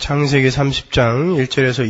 창세기 30장 1절에서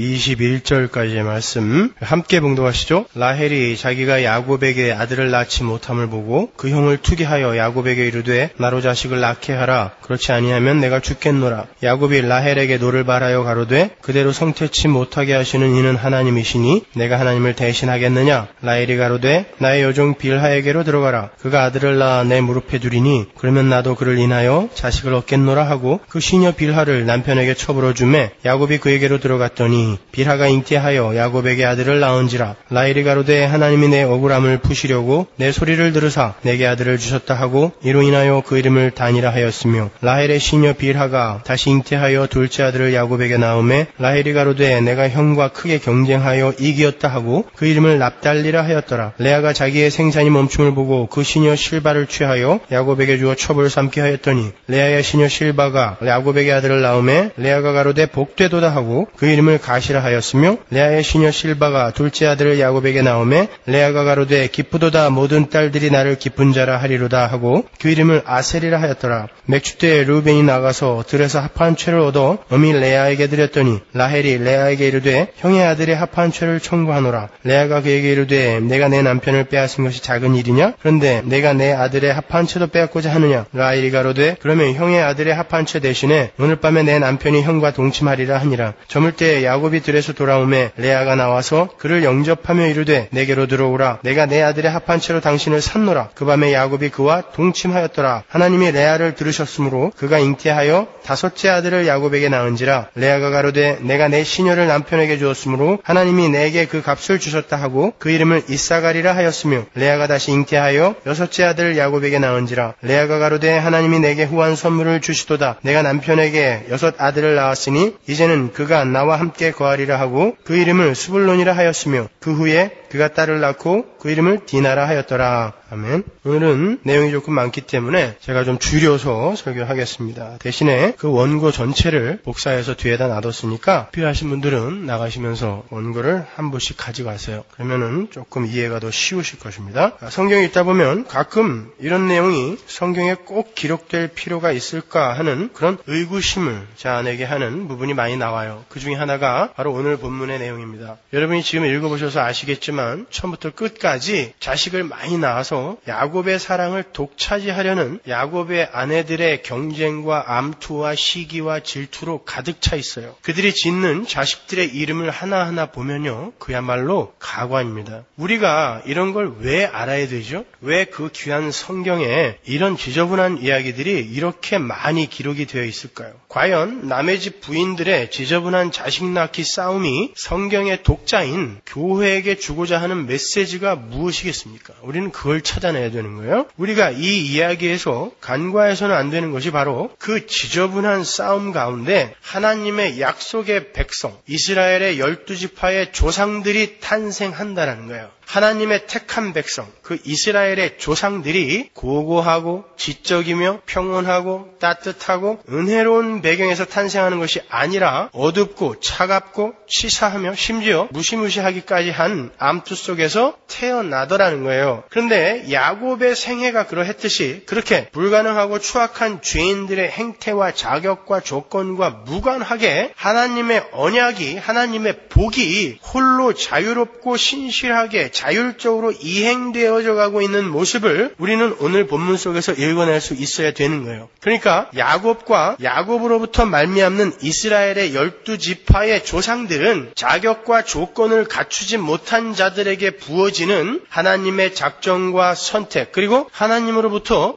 21절까지의 말씀 함께 봉독하시죠. 라헬이 자기가 야곱에게 아들을 낳지 못함을 보고 그 형을 투기하여 야곱에게 이르되 나로 자식을 낳게 하라. 그렇지 아니하면 내가 죽겠노라. 야곱이 라헬에게 노를 바라여 가로되 그대로 성태치 못하게 하시는 이는 하나님이시니 내가 하나님을 대신하겠느냐. 라헬이 가로되 나의 여종 빌하에게로 들어가라. 그가 아들을 낳아 내 무릎에 두리니 그러면 나도 그를 인하여 자식을 얻겠노라 하고 그 시녀 빌하를 남편에게 처불어 주매 야곱이 그에게로 들어갔더니 빌하가 잉태하여 야곱에게 아들을 낳은지라. 라헬이 가로되 하나님이 내 억울함을 푸시려고 내 소리를 들으사 내게 아들을 주셨다 하고 이로 인하여 그 이름을 단이라 하였으며 라헬의 시녀 빌하가 다시 잉태하여 둘째 아들을 야곱에게 낳음에 라헬이 가로되 내가 형과 크게 경쟁하여 이기었다 하고 그 이름을 납달리라 하였더라. 레아가 자기의 생산이 멈춤을 보고 그 시녀 실바를 취하여 야곱에게 주어 첩을 삼게 하였더니 레아의 시녀 실바가 야곱에게 아들을 낳음에 레아가 가로되 복되도다 하고 그 이름을 가시라 하였으며 레아의 시녀 실바가 둘째 아들을 야곱에게 낳음에 레아가 가로되 기쁘도다 모든 딸들이 나를 기쁜 자라 하리로다 하고 그 이름을 아셀이라 하였더라. 맥주 때에 르우벤이 나가서 들에서 합한 채를 얻어 어미 레아에게 드렸더니 라헬이 레아에게 이르되 형의 아들의 합한 채를 청구하노라. 레아가 그에게 이르되 내가 내 남편을 빼앗은 것이 작은 일이냐? 그런데 내가 내 아들의 합한 채도 빼앗고자 하느냐? 라헬이 가로되 그러면 형의 아들의 합한 채 대신에 오늘 밤에 내 남편이 형과 동침하리라 하니라. 저물 때에 야곱이 들에서 돌아오매 레아가 나와서 그를 영접하며 이르되 내게로 들어오라. 내가 내 아들의 합한 채로 당신을 샀노라. 그 밤에 야곱이 그와 동침하였더라. 하나님이 레아를 들으셨으므로 그가 잉태하여 다섯째 아들을 야곱에게 낳은지라. 레아가 가로되 내가 내 시녀를 남편에게 주었으므로 하나님이 내게 그 값을 주셨다 하고 그 이름을 이사가리라 하였으며 레아가 다시 잉태하여 여섯째 아들을 야곱에게 낳은지라. 레아가 가로되 하나님이 내게 후한 선물을 주시도다. 내가 남편에게 여섯 아들을 낳았으니 이제는 그가 나와 함께 거하리라 하고 그 이름을 스불론이라 하였으며 그 후에 그가 딸을 낳고 그 이름을 디나라 하였더라. 아멘. 오늘은 내용이 조금 많기 때문에 제가 좀 줄여서 설교하겠습니다. 대신에 그 원고 전체를 복사해서 뒤에다 놔뒀으니까 필요하신 분들은 나가시면서 원고를 한 부씩 가져가세요. 그러면은 조금 이해가 더 쉬우실 것입니다. 성경 읽다 보면 가끔 이런 내용이 성경에 꼭 기록될 필요가 있을까 하는 그런 의구심을 자아내게 하는 부분이 많이 나와요. 그 중에 하나가 바로 오늘 본문의 내용입니다. 여러분이 지금 읽어보셔서 아시겠지만 처음부터 끝까지 자식을 많이 낳아서 야곱의 사랑을 독차지하려는 야곱의 아내들의 경쟁과 암투와 시기와 질투로 가득 차 있어요. 그들이 짓는 자식들의 이름을 하나하나 보면요, 그야말로 가관입니다. 우리가 이런 걸 왜 알아야 되죠? 왜 그 귀한 성경에 이런 지저분한 이야기들이 이렇게 많이 기록이 되어 있을까요? 과연 남의 집 부인들의 지저분한 자식 낳기 싸움이 성경의 독자인 교회에게 주고자 하는 메시지가 무엇이겠습니까? 우리는 그걸 찾아내야 되는 거예요. 우리가 이 이야기에서 간과해서는 안 되는 것이 바로 그 지저분한 싸움 가운데 하나님의 약속의 백성, 이스라엘의 12지파의 조상들이 탄생한다는 거예요. 하나님의 택한 백성, 그 이스라엘의 조상들이 고고하고 지적이며 평온하고 따뜻하고 은혜로운 배경에서 탄생하는 것이 아니라 어둡고 차갑고 치사하며 심지어 무시무시하기까지 한 암투 속에서 태어나더라는 거예요. 그런데 야곱의 생애가 그러했듯이 그렇게 불가능하고 추악한 죄인들의 행태와 자격과 조건과 무관하게 하나님의 언약이, 하나님의 복이 홀로 자유롭고 신실하게 자율적으로 이행되어져 가고 있는 모습을 우리는 오늘 본문 속에서 읽어낼 수 있어야 되는 거예요. 그러니까 야곱과 야곱으로부터 말미암는 이스라엘의 12지파의 조상들은 자격과 조건을 갖추지 못한 자들에게 부어지는 하나님의 작정과 선택, 그리고 하나님으로부터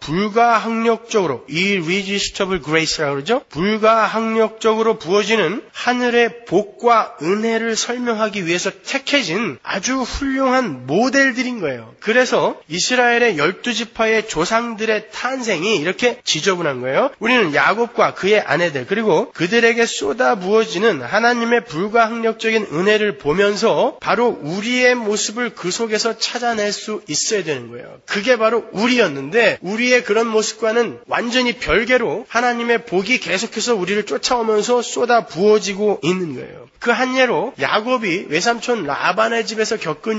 불가항력적으로, irresistible grace라고 그러죠? 불가항력적으로 부어지는 하늘의 복과 은혜를 설명하기 위해서 택해진 아주 훌륭한 모델들인 거예요. 그래서 이스라엘의 12지파의 조상들의 탄생이 이렇게 지저분한 거예요. 우리는 야곱과 그의 아내들, 그리고 그들에게 쏟아 부어지는 하나님의 불가항력적인 은혜를 보면서 바로 우리의 모습을 그 속에서 찾아낼 수 있어야 되는 거예요. 그게 바로 우리였는데 우리의 그런 모습과는 완전히 별개로 하나님의 복이 계속해서 우리를 쫓아오면서 쏟아 부어지고 있는 거예요. 그 한 예로 야곱이 외삼촌 라반의 집에서 겪은 일을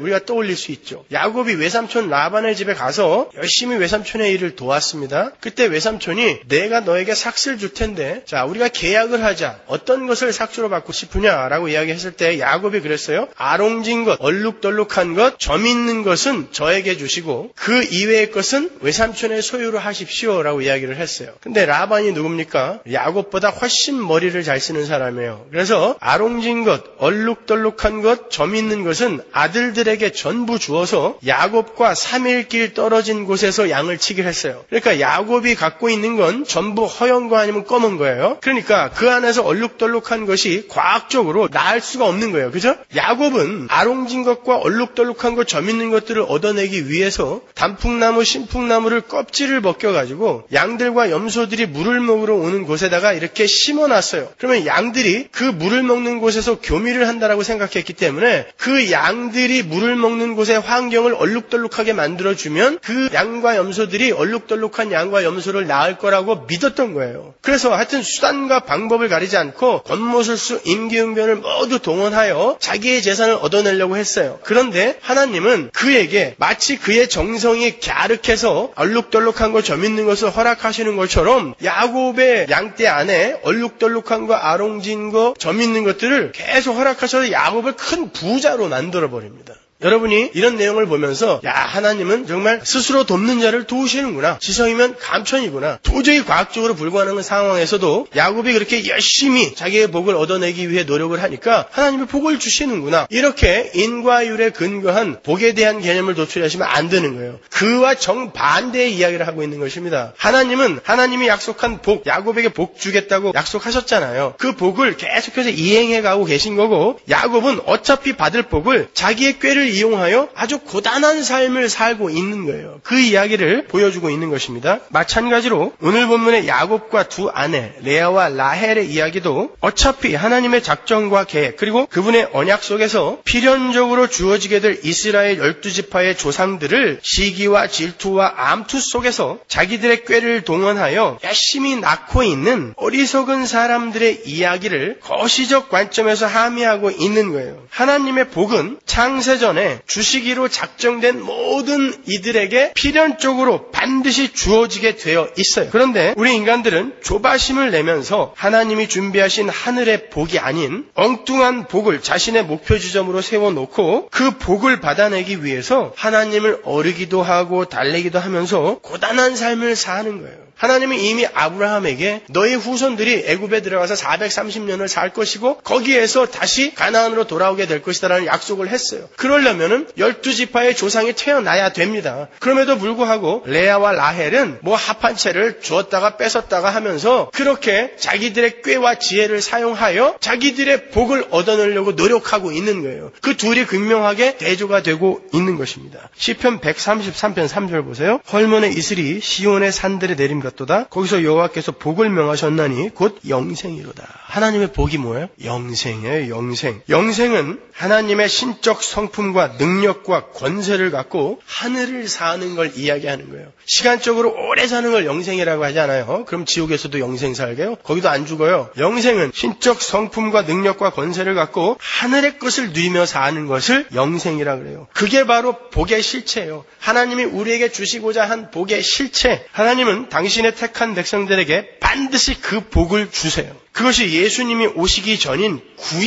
우리가 떠올릴 수 있죠. 야곱이 외삼촌 라반의 집에 가서 열심히 외삼촌의 일을 도왔습니다. 그때 외삼촌이 내가 너에게 삭슬 줄 텐데 자 우리가 계약을 하자. 어떤 것을 삭주로 받고 싶으냐라고 이야기했을 때 야곱이 그랬어요. 아롱진 것, 얼룩덜룩한 것, 점 있는 것은 저에게 주시고 그 이외의 것은 외삼촌의 소유로 하십시오라고 이야기를 했어요. 근데 라반이 누굽니까? 야곱보다 훨씬 머리를 잘 쓰는 사람이에요. 그래서 아롱진 것, 얼룩덜룩한 것, 점 있는 것은 아들들에게 전부 주어서 야곱과 3일 길 떨어진 곳에서 양을 치기로 했어요. 그러니까 야곱이 갖고 있는 건 전부 허연 거 아니면 검은 거예요. 그러니까 그 안에서 얼룩덜룩한 것이 과학적으로 나을 수가 없는 거예요. 그죠? 야곱은 아롱진 것과 얼룩덜룩한 것, 점 있는 것들을 얻어내기 위해서 단풍나무, 신풍나무를 껍질을 벗겨가지고 양들과 염소들이 물을 먹으러 오는 곳에다가 이렇게 심어놨어요. 그러면 양들이 그 물을 먹는 곳에서 교미를 한다라고 생각했기 때문에 그 양들이 물을 먹는 곳의 환경을 얼룩덜룩하게 만들어주면 그 양과 염소들이 얼룩덜룩한 양과 염소를 낳을 거라고 믿었던 거예요. 그래서 하여튼 수단과 방법을 가리지 않고 권모술수, 임기응변을 모두 동원하여 자기의 재산을 얻어내려고 했어요. 그런데 하나님은 그에게 마치 그의 정성이 갸륵해서 얼룩덜룩한 거, 점 있는 것을 허락하시는 것처럼 야곱의 양떼 안에 얼룩덜룩한 거, 아롱진 거, 점 있는 것들을 계속 허락하셔서 야곱을 큰 부자로 만들어버립니다. 여러분이 이런 내용을 보면서 야 하나님은 정말 스스로 돕는 자를 도우시는구나. 지성이면 감천이구나. 도저히 과학적으로 불가능한 상황에서도 야곱이 그렇게 열심히 자기의 복을 얻어내기 위해 노력을 하니까 하나님이 복을 주시는구나. 이렇게 인과율에 근거한 복에 대한 개념을 도출하시면 안 되는 거예요. 그와 정반대의 이야기를 하고 있는 것입니다. 하나님은 하나님이 약속한 복, 야곱에게 복 주겠다고 약속하셨잖아요. 그 복을 계속해서 이행해 가고 계신 거고 야곱은 어차피 받을 복을 자기의 꾀를 이용하여 아주 고단한 삶을 살고 있는 거예요. 그 이야기를 보여주고 있는 것입니다. 마찬가지로 오늘 본문의 야곱과 두 아내 레아와 라헬의 이야기도 어차피 하나님의 작정과 계획 그리고 그분의 언약 속에서 필연적으로 주어지게 될 이스라엘 12지파의 조상들을 시기와 질투와 암투 속에서 자기들의 꾀를 동원하여 열심히 낳고 있는 어리석은 사람들의 이야기를 거시적 관점에서 함의하고 있는 거예요. 하나님의 복은 창세전 주시기로 작정된 모든 이들에게 필연적으로 반드시 주어지게 되어 있어요. 그런데 우리 인간들은 조바심을 내면서 하나님이 준비하신 하늘의 복이 아닌 엉뚱한 복을 자신의 목표 지점으로 세워놓고 그 복을 받아내기 위해서 하나님을 어르기도 하고 달래기도 하면서 고단한 삶을 사는 거예요. 하나님은 이미 아브라함에게 너희 후손들이 애굽에 들어가서 430년을 살 것이고 거기에서 다시 가나안으로 돌아오게 될 것이다라는 약속을 했어요. 그러려면은 12지파의 조상이 태어나야 됩니다. 그럼에도 불구하고 레아와 라헬은 뭐 합한 채를 주었다가 뺏었다가 하면서 그렇게 자기들의 꾀와 지혜를 사용하여 자기들의 복을 얻어내려고 노력하고 있는 거예요. 그 둘이 극명하게 대조가 되고 있는 것입니다. 시편 133편 3절 보세요. 헐몬의 이슬이 시온의 산들에 내림 같도다. 거기서 여호와께서 복을 명하셨나니 곧 영생이로다. 하나님의 복이 뭐예요? 영생이에요. 영생. 영생은 하나님의 신적 성품과 능력과 권세를 갖고 하늘을 사는 걸 이야기하는 거예요. 시간적으로 오래 사는 걸 영생이라고 하지 않아요. 그럼 지옥에서도 영생 살게요? 거기도 안 죽어요. 영생은 신적 성품과 능력과 권세를 갖고 하늘의 것을 누리며 사는 것을 영생이라고 그래요. 그게 바로 복의 실체예요. 하나님이 우리에게 주시고자 한 복의 실체. 하나님은 당신의 택한 백성들에게 반드시 그 복을 주세요. 그것이 예수님이 오시기 전인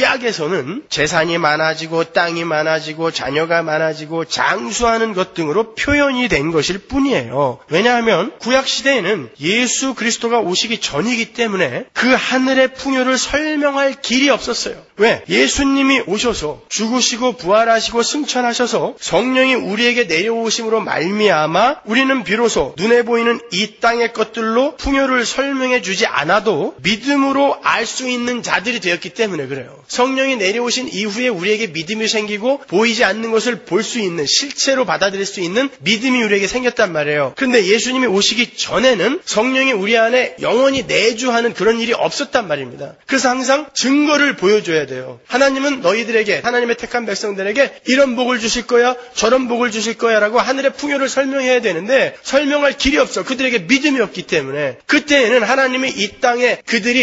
구약에서는 재산이 많아지고 땅이 많아지고 자녀가 많아지고 장수하는 것 등으로 표현이 된 것일 뿐이에요. 왜냐하면 구약 시대에는 예수 그리스도가 오시기 전이기 때문에 그 하늘의 풍요를 설명할 길이 없었어요. 왜? 예수님이 오셔서 죽으시고 부활하시고 승천하셔서 성령이 우리에게 내려오심으로 말미암아 우리는 비로소 눈에 보이는 이 땅의 것들로 풍요를 설명해 주지 않아도 믿음으로 알 수 있는 자들이 되었기 때문에 그래요. 성령이 내려오신 이후에 우리에게 믿음이 생기고 보이지 않는 것을 볼 수 있는 실체로 받아들일 수 있는 믿음이 우리에게 생겼단 말이에요. 그런데 예수님이 오시기 전에는 성령이 우리 안에 영원히 내주하는 그런 일이 없었단 말입니다. 그래서 항상 증거를 보여줘야 돼요. 하나님은 너희들에게 하나님의 택한 백성들에게 이런 복을 주실 거야 저런 복을 주실 거야 라고 하늘의 풍요를 설명해야 되는데 설명할 길이 없어. 그들에게 믿음이 없기 때문에 그때에는 하나님이 이 땅에 그들이 가치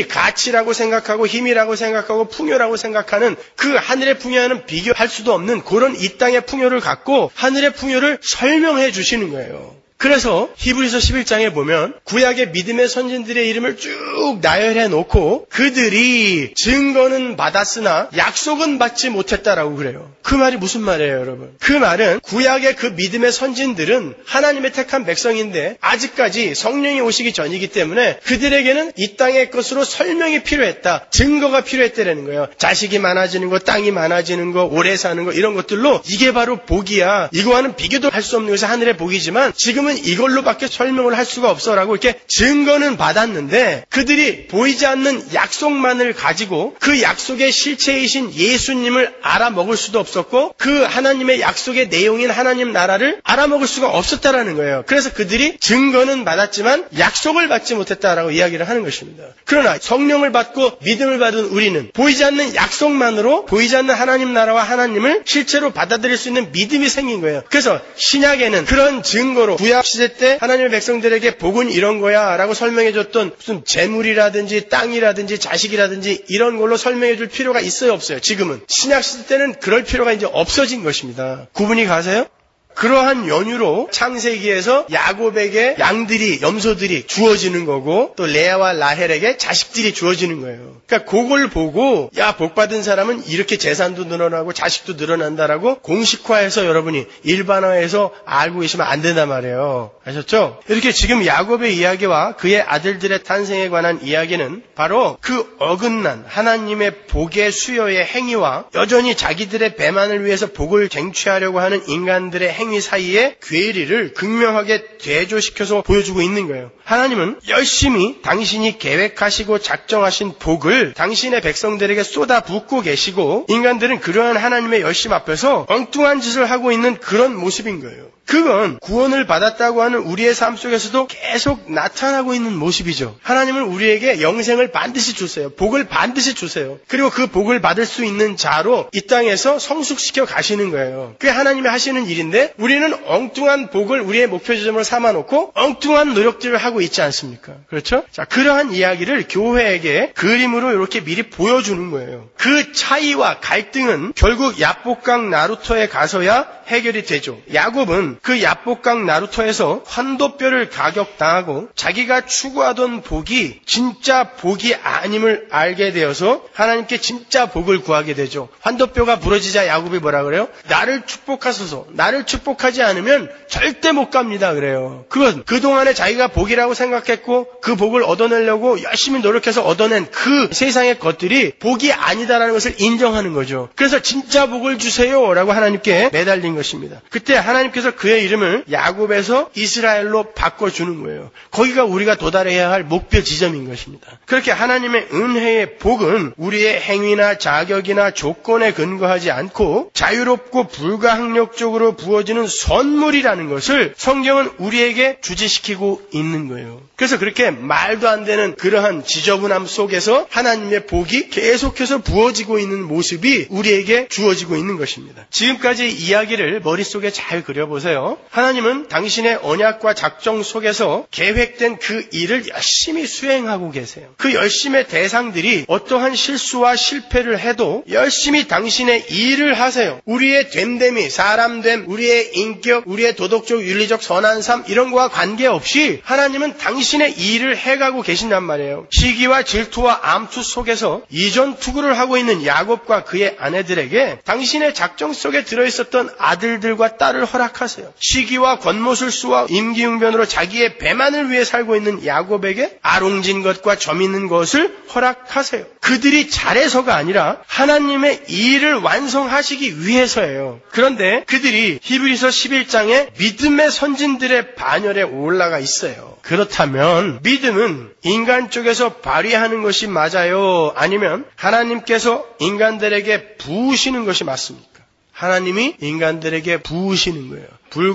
가시라고 생각하고 힘이라고 생각하고 풍요라고 생각하는 그 하늘의 풍요와는 비교할 수도 없는 그런 이 땅의 풍요를 갖고 하늘의 풍요를 설명해 주시는 거예요. 그래서 히브리서 11장에 보면 구약의 믿음의 선진들의 이름을 쭉 나열해 놓고 그들이 증거는 받았으나 약속은 받지 못했다라고 그래요. 그 말이 무슨 말이에요, 여러분? 그 말은 구약의 그 믿음의 선진들은 하나님의 택한 백성인데 아직까지 성령이 오시기 전이기 때문에 그들에게는 이 땅의 것으로 설명이 필요했다. 증거가 필요했다라는 거예요. 자식이 많아지는 거, 땅이 많아지는 거, 오래 사는 거 이런 것들로 이게 바로 복이야. 이거와는 비교도 할 수 없는 것이 하늘의 복이지만 지금은 이걸로밖에 설명을 할 수가 없어라고 이렇게 증거는 받았는데 그들이 보이지 않는 약속만을 가지고 그 약속의 실체이신 예수님을 알아먹을 수도 없었고 그 하나님의 약속의 내용인 하나님 나라를 알아먹을 수가 없었다라는 거예요. 그래서 그들이 증거는 받았지만 약속을 받지 못했다라고 이야기를 하는 것입니다. 그러나 성령을 받고 믿음을 받은 우리는 보이지 않는 약속만으로 보이지 않는 하나님 나라와 하나님을 실제로 받아들일 수 있는 믿음이 생긴 거예요. 그래서 신약에는 그런 증거로 구약 시대 때 하나님의 백성들에게 복은 이런 거야 라고 설명해줬던 무슨 재물이라든지 땅이라든지 자식이라든지 이런 걸로 설명해줄 필요가 있어요, 없어요? 지금은 신약 시대 때는 그럴 필요가 이제 없어진 것입니다. 구분이 가세요? 그러한 연유로 창세기에서 야곱에게 양들이, 염소들이 주어지는 거고 또 레아와 라헬에게 자식들이 주어지는 거예요. 그러니까 그걸 보고 야, 복받은 사람은 이렇게 재산도 늘어나고 자식도 늘어난다라고 공식화해서 여러분이 일반화해서 알고 계시면 안 된단 말이에요. 아셨죠? 이렇게 지금 야곱의 이야기와 그의 아들들의 탄생에 관한 이야기는 바로 그 어긋난 하나님의 복의 수요의 행위와 여전히 자기들의 배만을 위해서 복을 쟁취하려고 하는 인간들의 행위 사이의 괴리를 극명하게 대조시켜서 보여주고 있는 거예요. 하나님은 열심히 당신이 계획하시고 작정하신 복을 당신의 백성들에게 쏟아붓고 계시고 인간들은 그러한 하나님의 열심 앞에서 엉뚱한 짓을 하고 있는 그런 모습인 거예요. 그건 구원을 받았다고 하는 우리의 삶 속에서도 계속 나타나고 있는 모습이죠. 하나님은 우리에게 영생을 반드시 주세요. 복을 반드시 주세요. 그리고 그 복을 받을 수 있는 자로 이 땅에서 성숙시켜 가시는 거예요. 그게 하나님이 하시는 일인데 우리는 엉뚱한 복을 우리의 목표 지점으로 삼아놓고 엉뚱한 노력들을 하고 있지 않습니까? 그렇죠? 자, 그러한 이야기를 교회에게 그림으로 이렇게 미리 보여주는 거예요. 그 차이와 갈등은 결국 야복강 나루터에 가서야 해결이 되죠. 야곱은 그 야복강 나루터에서 환도뼈를 가격당하고 자기가 추구하던 복이 진짜 복이 아님을 알게 되어서 하나님께 진짜 복을 구하게 되죠. 환도뼈가 부러지자 야곱이 뭐라 그래요? 나를 축복하소서. 나를 축복하지 않으면 절대 못 갑니다 그래요. 그건 그동안에 자기가 복이라고 생각했고 그 복을 얻어내려고 열심히 노력해서 얻어낸 그 세상의 것들이 복이 아니다라는 것을 인정하는 거죠. 그래서 진짜 복을 주세요라고 하나님께 매달린 것입니다. 그때 하나님께서 그의 이름을 야곱에서 이스라엘로 바꿔주는 거예요. 거기가 우리가 도달해야 할 목표 지점인 것입니다. 그렇게 하나님의 은혜의 복은 우리의 행위나 자격이나 조건에 근거하지 않고 자유롭고 불가항력적으로 부어지는 선물이라는 것을 성경은 우리에게 주지시키고 있는 거예요. 그래서 그렇게 말도 안 되는 그러한 지저분함 속에서 하나님의 복이 계속해서 부어지고 있는 모습이 우리에게 주어지고 있는 것입니다. 지금까지 이야기를 머릿속에 잘 그려보세요. 하나님은 당신의 언약과 작정 속에서 계획된 그 일을 열심히 수행하고 계세요. 그 열심의 대상들이 어떠한 실수와 실패를 해도 열심히 당신의 일을 하세요. 우리의 됨됨이, 사람됨, 우리의 인격, 우리의 도덕적, 윤리적 선한 삶 이런 거와 관계없이 하나님은 당신의 일을 해가고 계신단 말이에요. 시기와 질투와 암투 속에서 이전 투구를 하고 있는 야곱과 그의 아내들에게 당신의 작정 속에 들어있었던 아들들과 딸을 허락하세요. 시기와 권모술수와 임기응변으로 자기의 배만을 위해 살고 있는 야곱에게 아롱진 것과 점 있는 것을 허락하세요. 그들이 잘해서가 아니라 하나님의 일을 완성하시기 위해서예요. 그런데 그들이 히브리서 11장에 믿음의 선진들의 반열에 올라가 있어요. 그렇다면 믿음은 인간 쪽에서 발휘하는 것이 맞아요? 아니면 하나님께서 인간들에게 부으시는 것이 맞습니까? 하나님이 인간들에게 부으시는 거예요.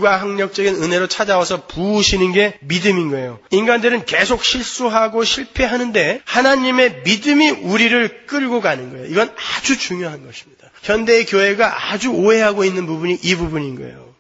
불가항력적인 은혜로 찾아와서 부으시는 게 믿음인 거예요. 인간들은 계속 실수하고 실패하는데 하나님의 믿음이 우리를 끌고 가는 거예요. 이건 아주 중요한 것입니다. 현대의 교회가 아주 오해하고 있는 부분이 이 부분인 거예요.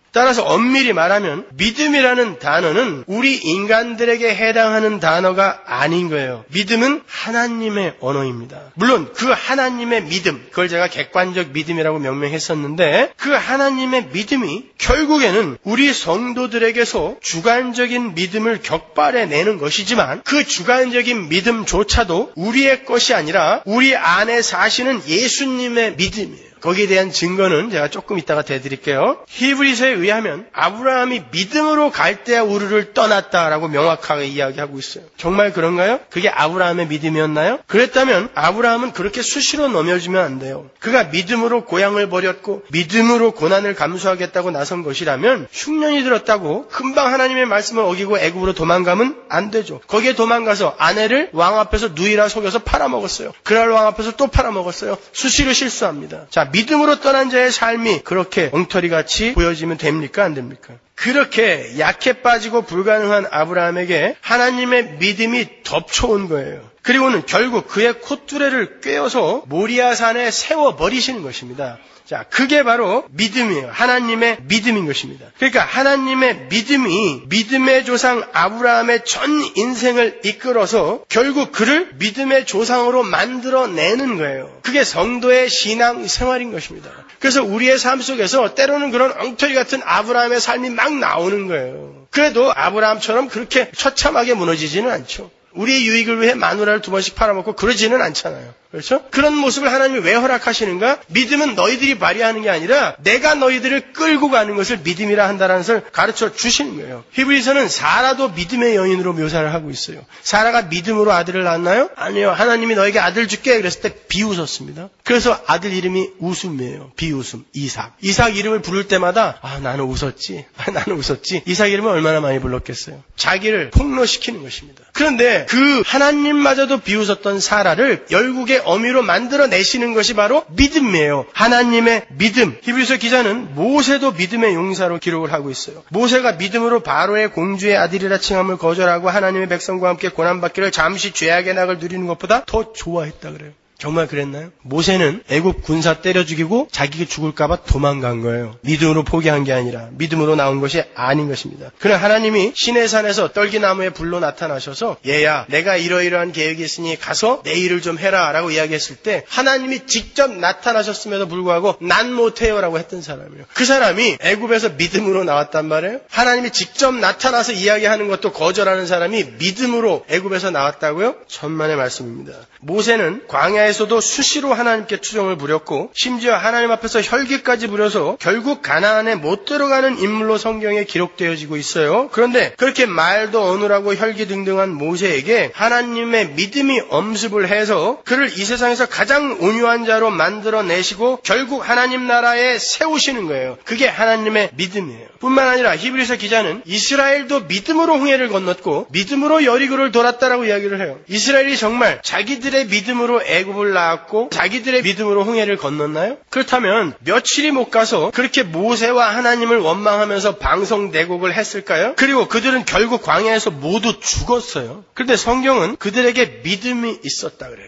따라서 엄밀히 말하면 믿음이라는 단어는 우리 인간들에게 해당하는 단어가 아닌 거예요. 믿음은 하나님의 언어입니다. 물론 그 하나님의 믿음, 그걸 제가 객관적 믿음이라고 명명했었는데 그 하나님의 믿음이 결국에는 우리 성도들에게서 주관적인 믿음을 격발해내는 것이지만 그 주관적인 믿음조차도 우리의 것이 아니라 우리 안에 사시는 예수님의 믿음이에요. 거기에 대한 증거는 제가 조금 이따가 대드릴게요. 히브리서에 의하면 아브라함이 믿음으로 갈대아 우르를 떠났다라고 명확하게 이야기하고 있어요. 정말 그런가요? 그게 아브라함의 믿음이었나요? 그랬다면 아브라함은 그렇게 수시로 넘어지면 안 돼요. 그가 믿음으로 고향을 버렸고 믿음으로 고난을 감수하겠다고 나선 것이라면 흉년이 들었다고 금방 하나님의 말씀을 어기고 애굽으로 도망가면 안 되죠. 거기에 도망가서 아내를 왕 앞에서 누이라 속여서 팔아먹었어요. 그날 왕 앞에서 또 팔아먹었어요. 수시로 실수합니다. 자, 믿음으로 떠난 자의 삶이 그렇게 엉터리같이 보여지면 됩니까? 안 됩니까? 그렇게 약해 빠지고 불가능한 아브라함에게 하나님의 믿음이 덮쳐온 거예요. 그리고는 결국 그의 콧두레를 꿰어서 모리아산에 세워버리시는 것입니다. 자, 그게 바로 믿음이에요. 하나님의 믿음인 것입니다. 그러니까 하나님의 믿음이 믿음의 조상 아브라함의 전 인생을 이끌어서 결국 그를 믿음의 조상으로 만들어내는 거예요. 그게 성도의 신앙 생활인 것입니다. 그래서 우리의 삶 속에서 때로는 그런 엉터리 같은 아브라함의 삶이 막 나오는 거예요. 그래도 아브라함처럼 그렇게 처참하게 무너지지는 않죠. 우리의 유익을 위해 마누라를 2번씩 팔아먹고 그러지는 않잖아요. 그렇죠? 그런 모습을 하나님이 왜 허락하시는가? 믿음은 너희들이 발휘하는 게 아니라 내가 너희들을 끌고 가는 것을 믿음이라 한다는 것을 가르쳐 주시는 거예요. 히브리서는 사라도 믿음의 여인으로 묘사를 하고 있어요. 사라가 믿음으로 아들을 낳았나요? 아니요. 하나님이 너에게 아들 줄게 그랬을 때 비웃었습니다. 그래서 아들 이름이 웃음이에요. 비웃음. 이삭. 이삭 이름을 부를 때마다 나는 웃었지. 나는 웃었지. 이삭 이름을 얼마나 많이 불렀겠어요. 자기를 폭로시키는 것입니다. 그런데 그 하나님마저도 비웃었던 사라를 열국의 어미로 만들어내시는 것이 바로 믿음이에요. 하나님의 믿음. 히브리서 기자는 모세도 믿음의 용사로 기록을 하고 있어요. 모세가 믿음으로 바로의 공주의 아들이라 칭함을 거절하고 하나님의 백성과 함께 고난받기를 잠시 죄악의 낙을 누리는 것보다 더 좋아했다 그래요. 정말 그랬나요? 모세는 애국 군사 때려 죽이고 자기가 죽을까봐 도망간 거예요. 믿음으로 포기한 게 아니라 믿음으로 나온 것이 아닌 것입니다. 그러나 하나님이 시내산에서 떨기나무에 불로 나타나셔서 얘야 내가 이러이러한 계획이 있으니 가서 내 일을 좀 해라 라고 이야기했을 때 하나님이 직접 나타나셨음에도 불구하고 난 못해요 라고 했던 사람이에요. 그 사람이 애굽에서 믿음으로 나왔단 말이에요. 하나님이 직접 나타나서 이야기하는 것도 거절하는 사람이 믿음으로 애굽에서 나왔다고요? 천만의 말씀입니다. 모세는 광야에서도 수시로 하나님께 투정을 부렸고 심지어 하나님 앞에서 혈기까지 부려서 결국 가나안에 못 들어가는 인물로 성경에 기록되어지고 있어요. 그런데 그렇게 말도 어눌하고 혈기등등한 모세에게 하나님의 믿음이 엄습을 해서 그를 이 세상에서 가장 온유한 자로 만들어내시고 결국 하나님 나라에 세우시는 거예요. 그게 하나님의 믿음이에요. 뿐만 아니라 히브리서 기자는 이스라엘도 믿음으로 홍해를 건넜고 믿음으로 여리고를 돌았다라고 이야기를 해요. 이스라엘이 정말 자기들의 믿음으로 애굽을 나왔고 자기들의 믿음으로 홍해를 건넜나요? 그렇다면 며칠이 못 가서 그렇게 모세와 하나님을 원망하면서 방송대곡을 했을까요? 그리고 그들은 결국 광야에서 모두 죽었어요. 그런데 성경은 그들에게 믿음이 있었다 그래요.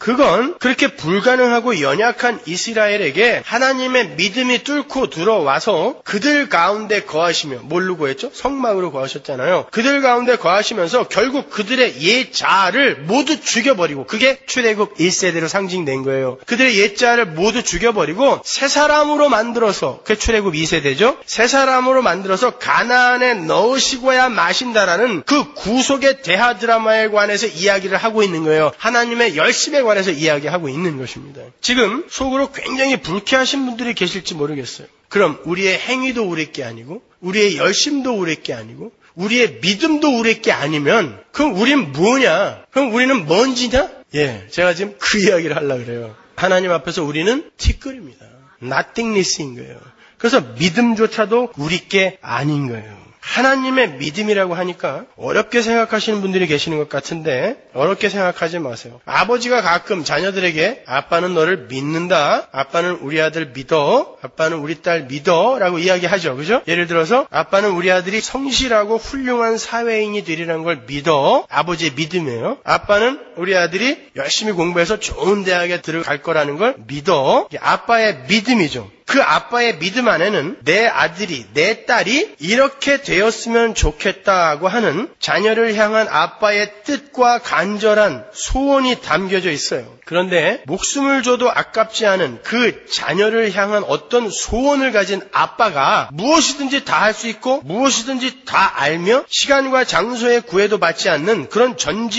그건 그렇게 불가능하고 연약한 이스라엘에게 하나님의 믿음이 뚫고 들어와서 그들 가운데 거하시며 뭘로 거했죠? 성막으로 거하셨잖아요. 그들 가운데 거하시면서 결국 그들의 옛 자아를 모두 죽여버리고 그게 출애굽 1세대로 상징된 거예요. 그들의 옛 자아를 모두 죽여버리고 새 사람으로 만들어서 그게 출애굽 2세대죠. 새 사람으로 만들어서 가나안에 넣으시고야 마신다라는 그 구속의 대하 드라마에 관해서 이야기를 하고 있는 거예요. 하나님의 열심에 관해서 이야기하고 있는 것입니다. 지금 속으로 굉장히 불쾌하신 분들이 계실지 모르겠어요. 그럼 우리의 행위도 우릴 게 아니고 우리의 열심도 우릴 게 아니고 우리의 믿음도 우릴 게 아니면 그럼 우린 뭐냐? 그럼 우리는 뭔지냐? 제가 지금 그 이야기를 하려고 그래요. 하나님 앞에서 우리는 티끌입니다. nothingness인 거예요. 그래서 믿음조차도 우리 게 아닌 거예요. 하나님의 믿음이라고 하니까 어렵게 생각하시는 분들이 계시는 것 같은데 어렵게 생각하지 마세요. 아버지가 가끔 자녀들에게 아빠는 너를 믿는다. 아빠는 우리 아들 믿어. 아빠는 우리 딸 믿어. 라고 이야기하죠. 그죠? 예를 들어서 아빠는 우리 아들이 성실하고 훌륭한 사회인이 되리라는 걸 믿어. 아버지의 믿음이에요. 아빠는 우리 아들이 열심히 공부해서 좋은 대학에 들어갈 거라는 걸 믿어. 아빠의 믿음이죠. 그 아빠의 믿음 안에는 내 아들이, 내 딸이 이렇게 되었으면 좋겠다고 하는 자녀를 향한 아빠의 뜻과 간절한 소원이 담겨져 있어요. 그런데 목숨을 줘도 아깝지 않은 그 자녀를 향한 어떤 소원을 가진 아빠가 무엇이든지 다 할 수 있고 무엇이든지 다 알며 시간과 장소에 구애도 받지 않는 그런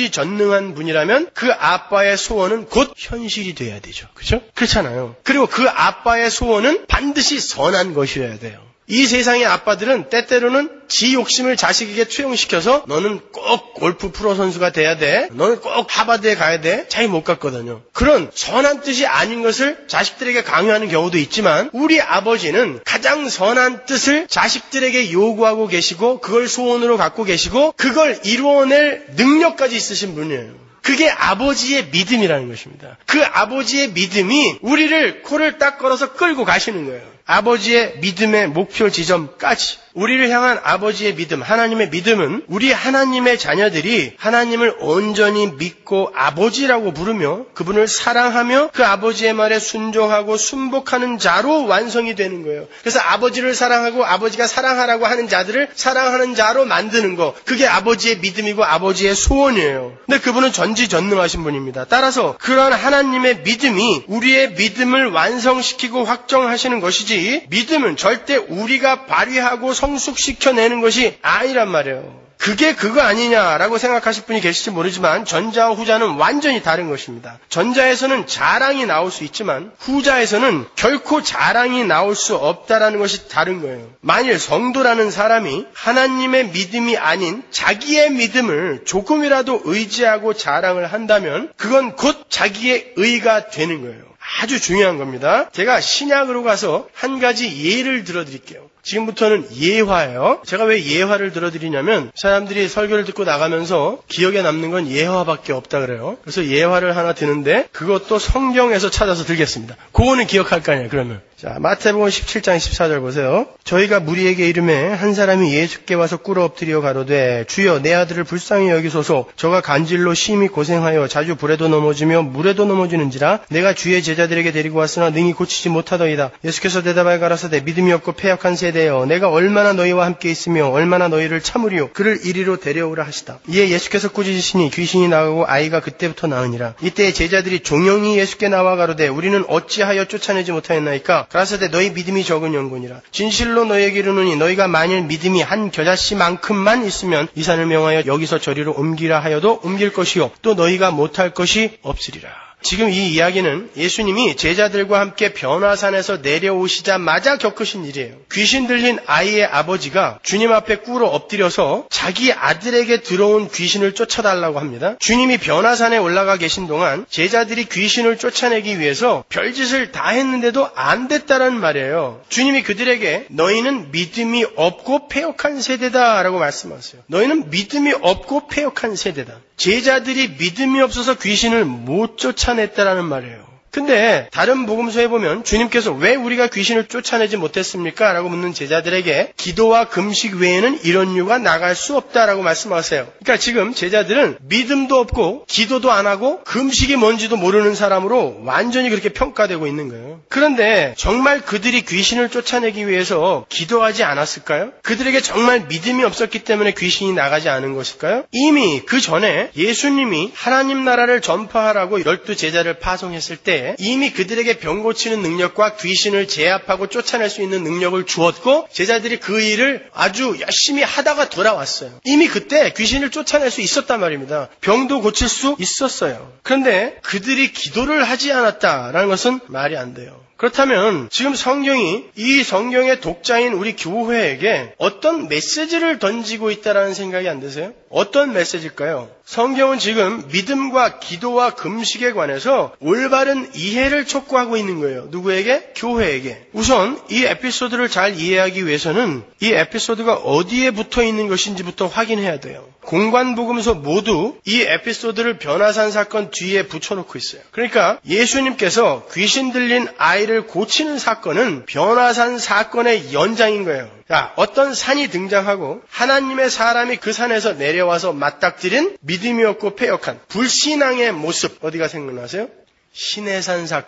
전지전능한 분이라면 그 아빠의 소원은 곧 현실이 돼야 되죠. 그렇죠? 그렇잖아요. 그리고 그 아빠의 소원은 반드시 선한 것이어야 돼요. 이 세상의 아빠들은 때때로는 지 욕심을 자식에게 투영시켜서 너는 꼭 골프 프로 선수가 돼야 돼. 너는 꼭 하버드에 가야 돼. 잘 못 갔거든요. 그런 선한 뜻이 아닌 것을 자식들에게 강요하는 경우도 있지만 우리 아버지는 가장 선한 뜻을 자식들에게 요구하고 계시고 그걸 소원으로 갖고 계시고 그걸 이루어낼 능력까지 있으신 분이에요. 그게 아버지의 믿음이라는 것입니다. 그 아버지의 믿음이 우리를 코를 딱 걸어서 끌고 가시는 거예요. 아버지의 믿음의 목표 지점까지. 우리를 향한 아버지의 믿음, 하나님의 믿음은 우리 하나님의 자녀들이 하나님을 온전히 믿고 아버지라고 부르며 그분을 사랑하며 그 아버지의 말에 순종하고 순복하는 자로 완성이 되는 거예요. 그래서 아버지를 사랑하고 아버지가 사랑하라고 하는 자들을 사랑하는 자로 만드는 거. 그게 아버지의 믿음이고 아버지의 소원이에요. 근데 그분은 전지전능하신 분입니다. 따라서 그러한 하나님의 믿음이 우리의 믿음을 완성시키고 확정하시는 것이지 믿음은 절대 우리가 발휘하고 성숙시켜내는 것이 아니란 말이에요. 그게 그거 아니냐라고 생각하실 분이 계실지 모르지만 전자와 후자는 완전히 다른 것입니다. 전자에서는 자랑이 나올 수 있지만 후자에서는 결코 자랑이 나올 수 없다라는 것이 다른 거예요. 만일 성도라는 사람이 하나님의 믿음이 아닌 자기의 믿음을 조금이라도 의지하고 자랑을 한다면 그건 곧 자기의 의가 되는 거예요. 아주 중요한 겁니다. 제가 신약으로 가서 한 가지 예를 들어드릴게요. 지금부터는 예화예요. 제가 왜 예화를 들어드리냐면 사람들이 설교를 듣고 나가면서 기억에 남는 건 예화밖에 없다 그래요. 그래서 예화를 하나 드는데 그것도 성경에서 찾아서 들겠습니다. 그거는 기억할 거 아니에요. 그러면 자, 마태복음 17장 14절 보세요. 저희가 무리에게 이르매 한 사람이 예수께 와서 꿇어 엎드려 가로되 주여 내 아들을 불쌍히 여기소서 저가 간질로 심히 고생하여 자주 불에도 넘어지며 물에도 넘어지는지라 내가 주의 제자들에게 데리고 왔으나 능히 고치지 못하더이다. 예수께서 대답하여 가라사대 믿음이 없고 패역한 세대여 내가 얼마나 너희와 함께 있으며 얼마나 너희를 참으리요 그를 이리로 데려오라 하시다. 이에 예수께서 꾸짖으시니 귀신이 나가고 아이가 그때부터 나으니라. 이때 제자들이 종영이 예수께 나와 가로되 우리는 어찌하여 쫓아내지 못하였나이까 가라사대 너희 믿음이 적은 영혼이라. 진실로 너희에게 이르노니 너희가 만일 믿음이 한 겨자씨만큼만 있으면 이 산을 명하여 여기서 저리로 옮기라 하여도 옮길 것이요 또 너희가 못할 것이 없으리라. 지금 이 이야기는 예수님이 제자들과 함께 변화산에서 내려오시자마자 겪으신 일이에요. 귀신 들린 아이의 아버지가 주님 앞에 꿇어 엎드려서 자기 아들에게 들어온 귀신을 쫓아달라고 합니다. 주님이 변화산에 올라가 계신 동안 제자들이 귀신을 쫓아내기 위해서 별짓을 다 했는데도 안 됐다는 말이에요. 주님이 그들에게 너희는 믿음이 없고 패역한 세대다라고 말씀하세요. 너희는 믿음이 없고 패역한 세대다. 제자들이 믿음이 없어서 귀신을 못 쫓아냈다라는 말이에요. 근데 다른 복음서에 보면 주님께서 왜 우리가 귀신을 쫓아내지 못했습니까? 라고 묻는 제자들에게 기도와 금식 외에는 이런 유가 나갈 수 없다라고 말씀하세요. 그러니까 지금 제자들은 믿음도 없고 기도도 안 하고 금식이 뭔지도 모르는 사람으로 완전히 그렇게 평가되고 있는 거예요. 그런데 정말 그들이 귀신을 쫓아내기 위해서 기도하지 않았을까요? 그들에게 정말 믿음이 없었기 때문에 귀신이 나가지 않은 것일까요? 이미 그 전에 예수님이 하나님 나라를 전파하라고 12 제자를 파송했을 때 이미 그들에게 병 고치는 능력과 귀신을 제압하고 쫓아낼 수 있는 능력을 주었고 제자들이 그 일을 아주 열심히 하다가 돌아왔어요. 이미 그때 귀신을 쫓아낼 수 있었단 말입니다. 병도 고칠 수 있었어요. 그런데 그들이 기도를 하지 않았다라는 것은 말이 안 돼요. 그렇다면 지금 성경이 이 성경의 독자인 우리 교회에게 어떤 메시지를 던지고 있다라는 생각이 안 드세요? 어떤 메시지일까요? 성경은 지금 믿음과 기도와 금식에 관해서 올바른 이해를 촉구하고 있는 거예요. 누구에게? 교회에게. 우선 이 에피소드를 잘 이해하기 위해서는 이 에피소드가 어디에 붙어 있는 것인지부터 확인해야 돼요. 공관복음서 모두 이 에피소드를 변화산 사건 뒤에 붙여놓고 있어요. 그러니까 예수님께서 귀신 들린 아이를 고치는 사건은 변화산 사건의 연장인 거예요. 자, 어떤 산이 등장하고 하나님의 사람이 그 산에서 내려와서 맞닥뜨린 믿음이 없고 패역한 불신앙의 모습 어디가 생각나세요? 시내산 사건.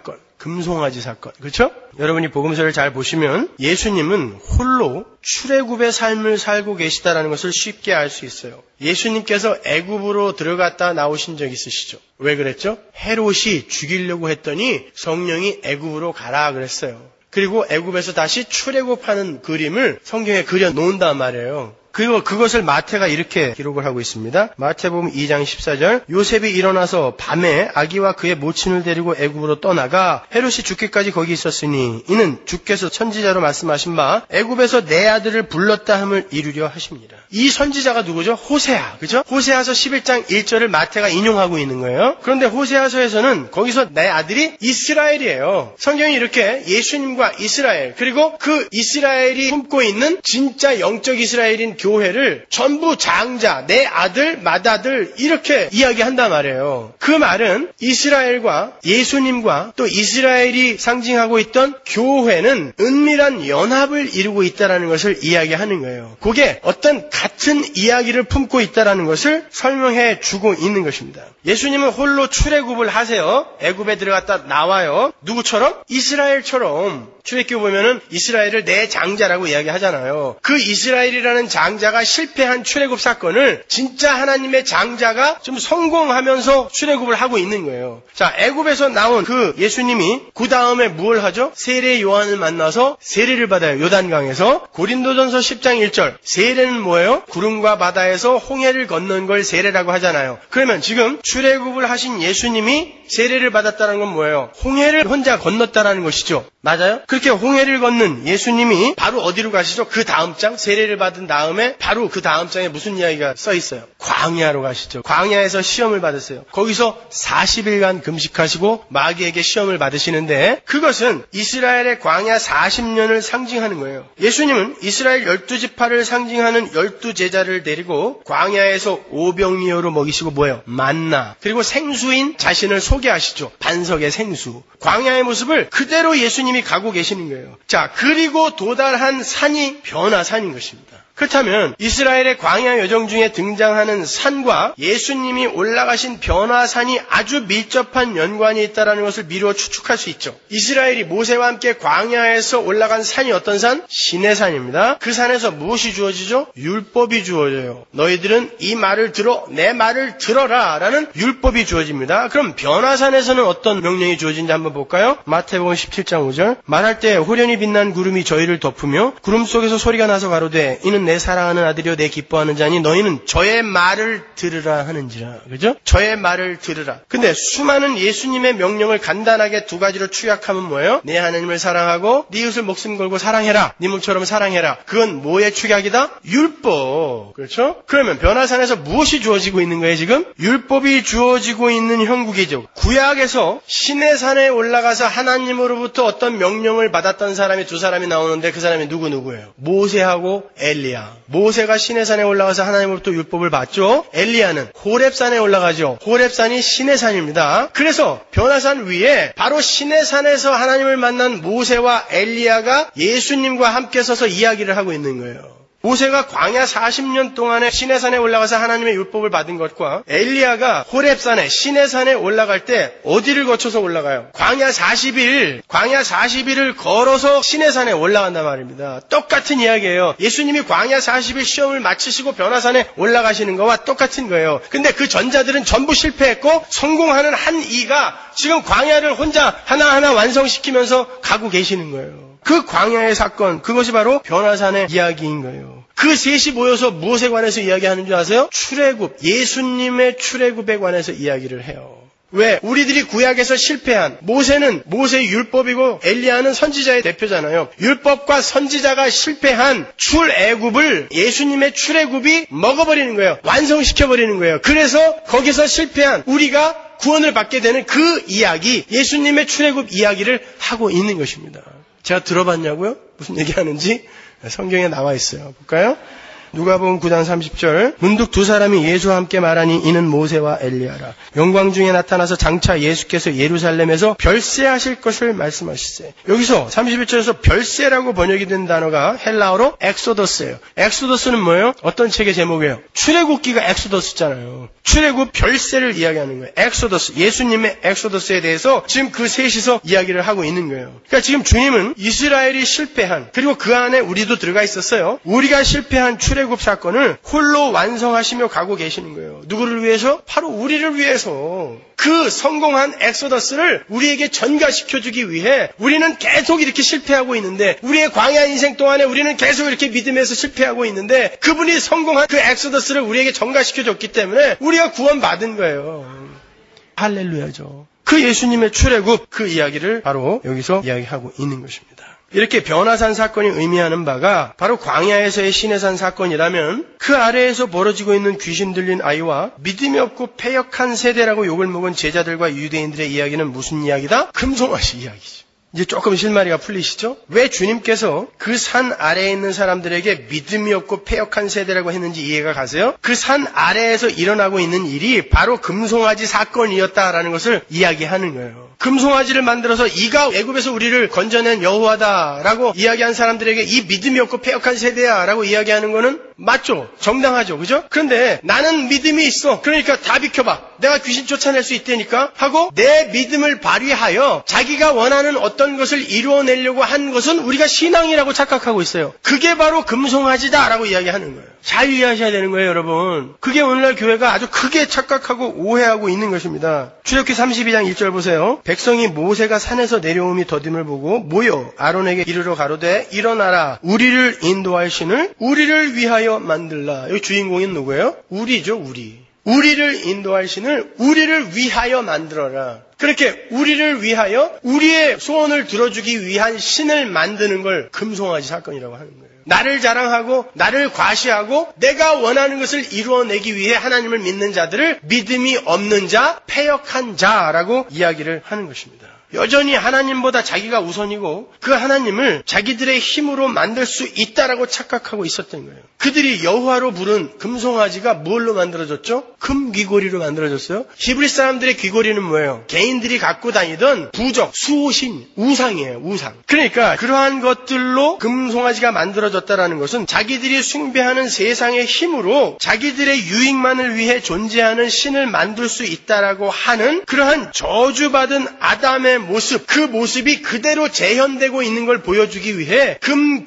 금송아지 사건. 그렇죠? 여러분이 복음서를 잘 보시면 예수님은 홀로 출애굽의 삶을 살고 계시다라는 것을 쉽게 알 수 있어요. 예수님께서 애굽으로 들어갔다 나오신 적 있으시죠? 왜 그랬죠? 헤롯이 죽이려고 했더니 성령이 애굽으로 가라 그랬어요. 그리고 애굽에서 다시 출애굽하는 그림을 성경에 그려 놓는단 말이에요. 그리고 그것을 마태가 이렇게 기록을 하고 있습니다. 마태복음 2장 14절 요셉이 일어나서 밤에 아기와 그의 모친을 데리고 애굽으로 떠나가 헤롯이 죽기까지 거기 있었으니 이는 주께서 선지자로 말씀하신 바 애굽에서 내 아들을 불렀다 함을 이루려 하십니다. 이 선지자가 누구죠? 호세아. 그죠? 호세아서 11장 1절을 마태가 인용하고 있는 거예요. 그런데 호세아서에서는 거기서 내 아들이 이스라엘이에요. 성경이 이렇게 예수님과 이스라엘 그리고 그 이스라엘이 품고 있는 진짜 영적 이스라엘인 교회를 전부 장자, 내 아들, 맏아들 이렇게 이야기한단 말이에요. 그 말은 이스라엘과 예수님과 또 이스라엘이 상징하고 있던 교회는 은밀한 연합을 이루고 있다는 것을 이야기하는 거예요. 그게 어떤 같은 이야기를 품고 있다는 것을 설명해 주고 있는 것입니다. 예수님은 홀로 출애굽을 하세요. 애굽에 들어갔다 나와요. 누구처럼? 이스라엘처럼. 출애굽 보면은 이스라엘을 내 장자라고 이야기하잖아요. 그 이스라엘이라는 장자가 실패한 출애굽 사건을 진짜 하나님의 장자가 좀 성공하면서 출애굽을 하고 있는 거예요. 자, 애굽에서 나온 그 예수님이 그 다음에 뭘 하죠? 세례 요한을 만나서 세례를 받아요. 요단강에서. 고린도전서 10장 1절. 세례는 뭐예요? 구름과 바다에서 홍해를 건넌 걸 세례라고 하잖아요. 그러면 지금 출애굽을 하신 예수님이 세례를 받았다는 건 뭐예요? 홍해를 혼자 건넜다는 것이죠. 맞아요? 그렇게 홍해를 걷는 예수님이 바로 어디로 가시죠? 그 다음 장 세례를 받은 다음에 바로 그 다음 장에 무슨 이야기가 써 있어요? 광야로 가시죠. 광야에서 시험을 받으세요. 거기서 40일간 금식하시고 마귀에게 시험을 받으시는데 그것은 이스라엘의 광야 40년을 상징하는 거예요. 예수님은 이스라엘 12지파를 상징하는 12제자를 데리고 광야에서 오병이어로 먹이시고 뭐예요? 만나. 그리고 생수인 자신을 소개하시죠. 반석의 생수. 광야의 모습을 그대로 예수님이 가고 계시는 거예요. 자, 그리고 도달한 산이 변화산인 것입니다. 그렇다면 이스라엘의 광야 여정 중에 등장하는 산과 예수님이 올라가신 변화산이 아주 밀접한 연관이 있다는 것을 미루어 추측할 수 있죠. 이스라엘이 모세와 함께 광야에서 올라간 산이 어떤 산? 시내산입니다. 그 산에서 무엇이 주어지죠? 율법이 주어져요. 너희들은 이 말을 들어 내 말을 들어라 라는 율법이 주어집니다. 그럼 변화산에서는 어떤 명령이 주어진지 한번 볼까요? 마태복음 17장 5절 말할 때 호련히 빛난 구름이 저희를 덮으며 구름 속에서 소리가 나서 가로되 이는 내 사랑하는 아들이요 내 기뻐하는 자니 너희는 저의 말을 들으라 하는지라. 그죠? 저의 말을 들으라. 근데 수많은 예수님의 명령을 간단하게 두 가지로 축약하면 뭐예요? 내 하나님을 사랑하고 네 이웃을 목숨 걸고 사랑해라. 네 몸처럼 사랑해라. 그건 뭐의 축약이다? 율법. 그렇죠? 그러면 변화산에서 무엇이 주어지고 있는 거예요 지금? 율법이 주어지고 있는 형국이죠. 구약에서 시내산에 올라가서 하나님으로부터 어떤 명령을 받았던 사람이 두 사람이 나오는데 그 사람이 누구예요? 모세하고 엘리야. 모세가 시내산에 올라가서 하나님으로부터 율법을 받죠. 엘리야는 호렙산에 올라가죠. 호렙산이 시내산입니다. 그래서 변화산 위에 바로 시내산에서 하나님을 만난 모세와 엘리야가 예수님과 함께 서서 이야기를 하고 있는 거예요. 모세가 광야 40년 동안에 시내산에 올라가서 하나님의 율법을 받은 것과 엘리야가 호렙산에 시내산에 올라갈 때 어디를 거쳐서 올라가요? 광야 40일을 걸어서 시내산에 올라간단 말입니다. 똑같은 이야기예요. 예수님이 광야 40일 시험을 마치시고 변화산에 올라가시는 거와 똑같은 거예요. 근데 그 전자들은 전부 실패했고 성공하는 한 이가 지금 광야를 혼자 하나하나 완성시키면서 가고 계시는 거예요. 그 광야의 사건, 그것이 바로 변화산의 이야기인 거예요. 그 셋이 모여서 무엇에 관해서 이야기하는 줄 아세요? 출애굽, 예수님의 출애굽에 관해서 이야기를 해요. 왜? 우리들이 구약에서 실패한 모세는 모세의 율법이고 엘리야는 선지자의 대표잖아요. 율법과 선지자가 실패한 출애굽을 예수님의 출애굽이 먹어버리는 거예요. 완성시켜버리는 거예요. 그래서 거기서 실패한 우리가 구원을 받게 되는 그 이야기, 예수님의 출애굽 이야기를 하고 있는 것입니다. 제가 들어봤냐고요? 무슨 얘기하는지 성경에 나와 있어요. 볼까요? 누가복음 9장 30절 문득 두 사람이 예수와 함께 말하니 이는 모세와 엘리야라. 영광 중에 나타나서 장차 예수께서 예루살렘에서 별세하실 것을 말씀하시세. 여기서 31절에서 별세라고 번역이 된 단어가 헬라어로 엑소더스예요. 엑소더스는 뭐예요? 어떤 책의 제목이에요? 출애굽기가 엑소더스잖아요. 출애굽 별세를 이야기하는 거예요. 엑소더스, 예수님의 엑소더스에 대해서 지금 그 셋이서 이야기를 하고 있는 거예요. 그러니까 지금 주님은 이스라엘이 실패한, 그리고 그 안에 우리도 들어가 있었어요. 우리가 실패한 출애굽 사건을 홀로 완성하시며 가고 계시는 거예요. 누구를 위해서? 바로 우리를 위해서. 그 성공한 엑소더스를 우리에게 전가시켜주기 위해 우리는 계속 이렇게 실패하고 있는데, 우리의 광야 인생 동안에 우리는 계속 이렇게 믿음에서 실패하고 있는데, 그분이 성공한 그 엑소더스를 우리에게 전가시켜줬기 때문에 우리가 구원받은 거예요. 할렐루야죠. 그 예수님의 출애굽, 그 이야기를 바로 여기서 이야기하고 있는 것입니다. 이렇게 변화산 사건이 의미하는 바가 바로 광야에서의 시내산 사건이라면, 그 아래에서 벌어지고 있는 귀신 들린 아이와 믿음이 없고 패역한 세대라고 욕을 먹은 제자들과 유대인들의 이야기는 무슨 이야기다? 금송아지 이야기죠. 이제 조금 실마리가 풀리시죠? 왜 주님께서 그 산 아래에 있는 사람들에게 믿음이 없고 패역한 세대라고 했는지 이해가 가세요? 그 산 아래에서 일어나고 있는 일이 바로 금송아지 사건이었다라는 것을 이야기하는 거예요. 금송아지를 만들어서 이가 애굽에서 우리를 건져낸 여호와다라고 이야기한 사람들에게 이 믿음이 없고 패역한 세대야라고 이야기하는 거는 맞죠? 정당하죠. 그죠? 그런데 나는 믿음이 있어. 그러니까 다 비켜봐. 내가 귀신 쫓아낼 수 있다니까 하고 내 믿음을 발휘하여 자기가 원하는 어떤 것을 이루어내려고 한 것은 우리가 신앙이라고 착각하고 있어요. 그게 바로 금송아지다라고 이야기하는 거예요. 잘 이해하셔야 되는 거예요, 여러분. 그게 오늘날 교회가 아주 크게 착각하고 오해하고 있는 것입니다. 출애굽기 32장 1절 보세요. 백성이 모세가 산에서 내려옴이 더딤을 보고 모여 아론에게 이르러 가로되 일어나라, 우리를 인도할 신을 우리를 위하여 만들라. 여기 주인공은 누구예요? 우리죠, 우리. 우리를 인도할 신을 우리를 위하여 만들어라. 그렇게 우리를 위하여 우리의 소원을 들어주기 위한 신을 만드는 걸 금송아지 사건이라고 하는 거예요. 나를 자랑하고 나를 과시하고 내가 원하는 것을 이루어내기 위해 하나님을 믿는 자들을 믿음이 없는 자, 패역한 자라고 이야기를 하는 것입니다. 여전히 하나님보다 자기가 우선이고 그 하나님을 자기들의 힘으로 만들 수 있다라고 착각하고 있었던 거예요. 그들이 여호와로 부른 금송아지가 뭘로 만들어졌죠? 금귀고리로 만들어졌어요. 히브리 사람들의 귀고리는 뭐예요? 개인들이 갖고 다니던 부적, 수호신, 우상이에요. 우상. 그러니까 그러한 것들로 금송아지가 만들어졌다라는 것은 자기들이 숭배하는 세상의 힘으로 자기들의 유익만을 위해 존재하는 신을 만들 수 있다라고 하는 그러한 저주받은 아담의 모습, 그 모습이 그대로 재현되고 있는 걸 보여주기 위해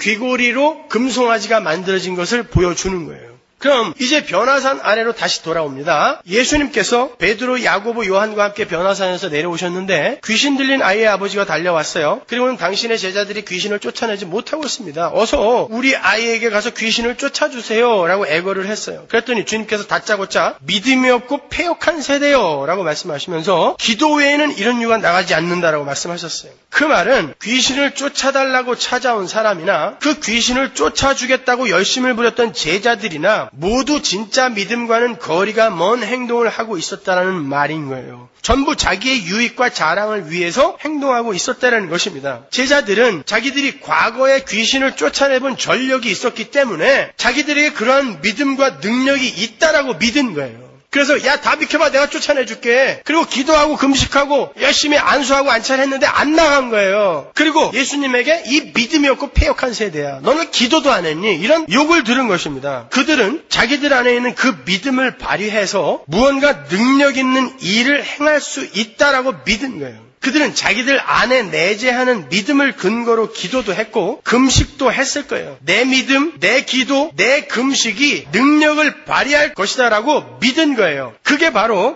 금귀고리로 금송아지가 만들어진 것을 보여주는 거예요. 그럼 이제 변화산 아래로 다시 돌아옵니다. 예수님께서 베드로, 야고보, 요한과 함께 변화산에서 내려오셨는데 귀신 들린 아이의 아버지가 달려왔어요. 그리고는 당신의 제자들이 귀신을 쫓아내지 못하고 있습니다. 어서 우리 아이에게 가서 귀신을 쫓아주세요 라고 애거를 했어요. 그랬더니 주님께서 다짜고짜 믿음이 없고 패역한 세대요 라고 말씀하시면서 기도 외에는 이런 유가 나가지 않는다라고 말씀하셨어요. 그 말은 귀신을 쫓아달라고 찾아온 사람이나 그 귀신을 쫓아주겠다고 열심을 부렸던 제자들이나 모두 진짜 믿음과는 거리가 먼 행동을 하고 있었다는 말인 거예요. 전부 자기의 유익과 자랑을 위해서 행동하고 있었다는 것입니다. 제자들은 자기들이 과거에 귀신을 쫓아내본 전력이 있었기 때문에 자기들에게 그러한 믿음과 능력이 있다라고 믿은 거예요. 그래서 야, 다 비켜봐, 내가 쫓아내줄게. 그리고 기도하고 금식하고 열심히 안수하고 안찰했는데 안 나간 거예요. 그리고 예수님에게 이 믿음이 없고 패역한 세대야, 너는 기도도 안 했니? 이런 욕을 들은 것입니다. 그들은 자기들 안에 있는 그 믿음을 발휘해서 무언가 능력 있는 일을 행할 수 있다라고 믿은 거예요. 그들은 자기들 안에 내재하는 믿음을 근거로 기도도 했고 금식도 했을 거예요. 내 믿음, 내 기도, 내 금식이 능력을 발휘할 것이다라고 믿은 거예요. 그게 바로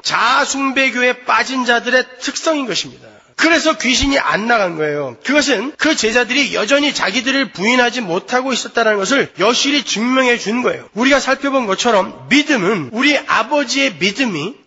자아숭배교에 빠진 자들의 특성인 것입니다. 그래서 귀신이 안 나간 거예요. 그것은 그 제자들이 여전히 자기들을 부인하지 못하고 있었다는 것을 여실히 증명해 준 거예요. 우리가 살펴본 것처럼 믿음은, 우리 아버지의 믿음이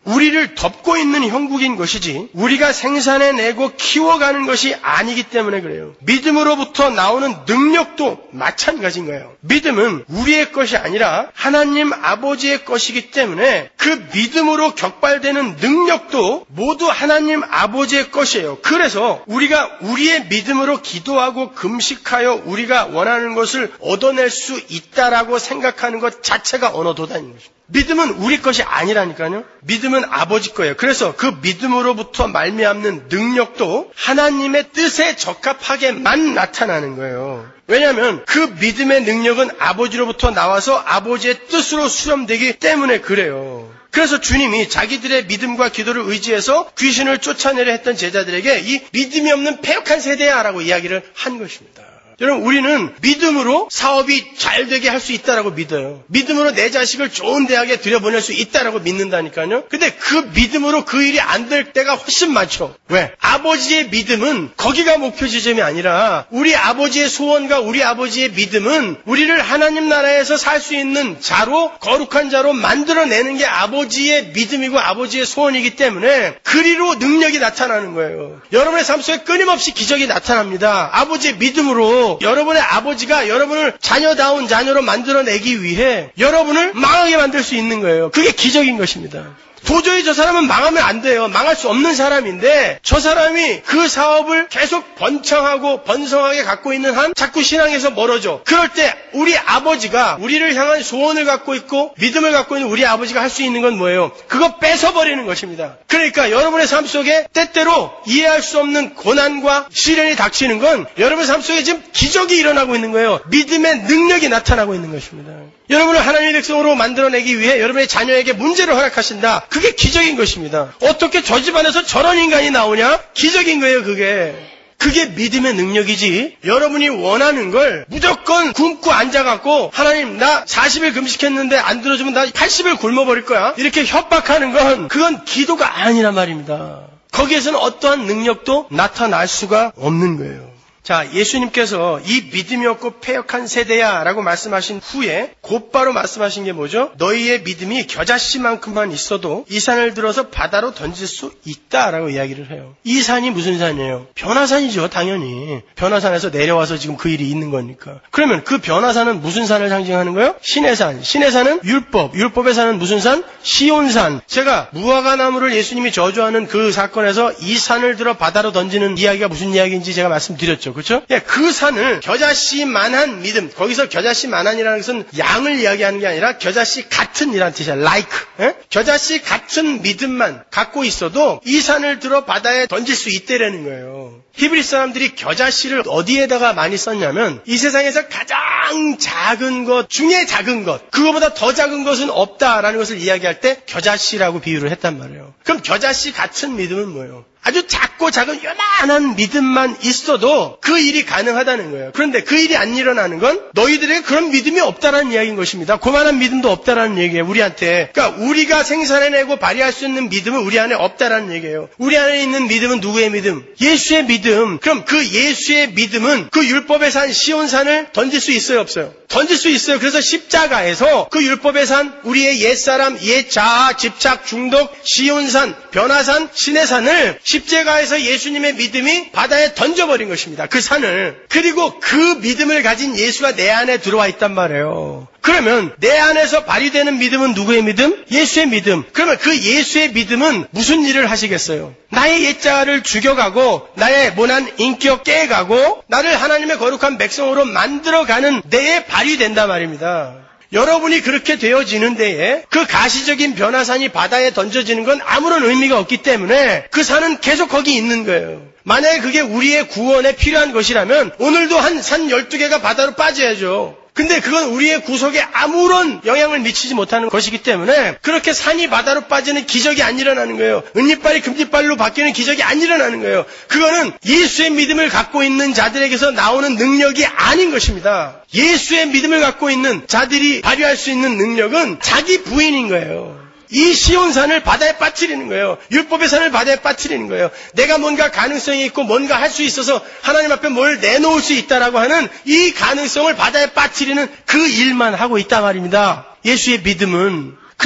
우리를 덮고 있는 형국인 것이지 우리가 생산해내고 키워가는 것이 아니기 때문에 그래요. 믿음으로부터 나오는 능력도 마찬가지인 거예요. 믿음은 우리의 것이 아니라 하나님 아버지의 것이기 때문에 그 믿음으로 격발되는 능력도 모두 하나님 아버지의 것이에요. 그래서 우리가 우리의 믿음으로 기도하고 금식하여 우리가 원하는 것을 얻어낼 수 있다라고 생각하는 것 자체가 언어 도단인 것입니다. 믿음은 우리 것이 아니라니까요. 믿음은 아버지 거예요. 그래서 그 믿음으로부터 말미암는 능력도 하나님의 뜻에 적합하게만 나타나는 거예요. 왜냐하면 그 믿음의 능력은 아버지로부터 나와서 아버지의 뜻으로 수렴되기 때문에 그래요. 그래서 주님이 자기들의 믿음과 기도를 의지해서 귀신을 쫓아내려 했던 제자들에게 이 믿음이 없는 패역한 세대야라고 이야기를 한 것입니다. 여러분, 우리는 믿음으로 사업이 잘 되게 할 수 있다라고 믿어요. 믿음으로 내 자식을 좋은 대학에 들여보낼 수 있다라고 믿는다니까요. 근데 그 믿음으로 그 일이 안 될 때가 훨씬 많죠. 왜? 아버지의 믿음은 거기가 목표 지점이 아니라 우리 아버지의 소원과 우리 아버지의 믿음은 우리를 하나님 나라에서 살 수 있는 자로, 거룩한 자로 만들어내는 게 아버지의 믿음이고 아버지의 소원이기 때문에 그리로 능력이 나타나는 거예요. 여러분의 삶 속에 끊임없이 기적이 나타납니다. 아버지의 믿음으로 여러분의 아버지가 여러분을 자녀다운 자녀로 만들어내기 위해 여러분을 망하게 만들 수 있는 거예요. 그게 기적인 것입니다. 도저히 저 사람은 망하면 안 돼요. 망할 수 없는 사람인데 저 사람이 그 사업을 계속 번창하고 번성하게 갖고 있는 한 자꾸 신앙에서 멀어져. 그럴 때 우리 아버지가 우리를 향한 소원을 갖고 있고 믿음을 갖고 있는 우리 아버지가 할 수 있는 건 뭐예요? 그거 뺏어버리는 것입니다. 그러니까 여러분의 삶 속에 때때로 이해할 수 없는 고난과 시련이 닥치는 건 여러분의 삶 속에 지금 기적이 일어나고 있는 거예요. 믿음의 능력이 나타나고 있는 것입니다. 여러분을 하나님의 백성으로 만들어내기 위해 여러분의 자녀에게 문제를 허락하신다. 그게 기적인 것입니다. 어떻게 저 집안에서 저런 인간이 나오냐? 기적인 거예요, 그게. 그게 믿음의 능력이지. 여러분이 원하는 걸 무조건 굶고 앉아갖고 하나님 나 40일 금식했는데 안 들어주면 나 80일 굶어버릴 거야. 이렇게 협박하는 건 그건 기도가 아니란 말입니다. 거기에서는 어떠한 능력도 나타날 수가 없는 거예요. 자, 예수님께서 이 믿음이 없고 패역한 세대야 라고 말씀하신 후에 곧바로 말씀하신 게 뭐죠? 너희의 믿음이 겨자씨만큼만 있어도 이 산을 들어서 바다로 던질 수 있다라고 이야기를 해요. 이 산이 무슨 산이에요? 변화산이죠, 당연히. 변화산에서 내려와서 지금 그 일이 있는 거니까. 그러면 그 변화산은 무슨 산을 상징하는 거예요? 신의 산. 신의 산은 율법. 율법의 산은 무슨 산? 시온산. 제가 무화과나무를 예수님이 저주하는 그 사건에서 이 산을 들어 바다로 던지는 이야기가 무슨 이야기인지 제가 말씀드렸죠. 그렇죠? 예, 그 산을 겨자씨만한 믿음, 거기서 겨자씨만한이라는 것은 양을 이야기하는 게 아니라 겨자씨 같은 이라는 뜻이야. like. 예? 겨자씨 같은 믿음만 갖고 있어도 이 산을 들어 바다에 던질 수 있다라는 거예요. 히브리 사람들이 겨자씨를 어디에다가 많이 썼냐면 이 세상에서 가장 작은 것 중에 작은 것, 그거보다 더 작은 것은 없다라는 것을 이야기할 때 겨자씨라고 비유를 했단 말이에요. 그럼 겨자씨 같은 믿음은 뭐예요? 아주 작고 작은 요만한 믿음만 있어도 그 일이 가능하다는 거예요. 그런데 그 일이 안 일어나는 건 너희들에게 그런 믿음이 없다라는 이야기인 것입니다. 그만한 믿음도 없다라는 얘기예요, 우리한테. 그러니까 우리가 생산해내고 발휘할 수 있는 믿음은 우리 안에 없다라는 얘기예요. 우리 안에 있는 믿음은 누구의 믿음? 예수의 믿음. 그럼 그 예수의 믿음은 그 율법의 산 시온산을 던질 수 있어요, 없어요? 던질 수 있어요. 그래서 십자가에서 그 율법의 산, 우리의 옛사람, 옛자아, 집착, 중독, 시온산, 변화산, 신의 산을 십자가에서 예수님의 믿음이 바다에 던져버린 것입니다. 그 산을. 그리고 그 믿음을 가진 예수가 내 안에 들어와 있단 말이에요. 그러면 내 안에서 발휘되는 믿음은 누구의 믿음? 예수의 믿음. 그러면 그 예수의 믿음은 무슨 일을 하시겠어요? 나의 옛자를 죽여가고 나의 모난 인격 깨가고 나를 하나님의 거룩한 백성으로 만들어가는 데에 발휘된단 말입니다. 여러분이 그렇게 되어지는 데에 그 가시적인 변화산이 바다에 던져지는 건 아무런 의미가 없기 때문에 그 산은 계속 거기 있는 거예요. 만약에 그게 우리의 구원에 필요한 것이라면 오늘도 한 산 12개가 바다로 빠져야죠. 근데 그건 우리의 구속에 아무런 영향을 미치지 못하는 것이기 때문에 그렇게 산이 바다로 빠지는 기적이 안 일어나는 거예요. 은이빨이 금지빨로 바뀌는 기적이 안 일어나는 거예요. 그거는 예수의 믿음을 갖고 있는 자들에게서 나오는 능력이 아닌 것입니다. 예수의 믿음을 갖고 있는 자들이 발휘할 수 있는 능력은 자기 부인인 거예요. 이 시온산을 바다에 빠뜨리는 거예요. 율법의 산을 바다에 빠뜨리는 거예요. 내가 뭔가 가능성이 있고 뭔가 할 수 있어서 하나님 앞에 뭘 내놓을 수 있다라고 하는 이 가능성을 바다에 빠뜨리는 그 일만 하고 있단 말입니다. 예수의 믿음은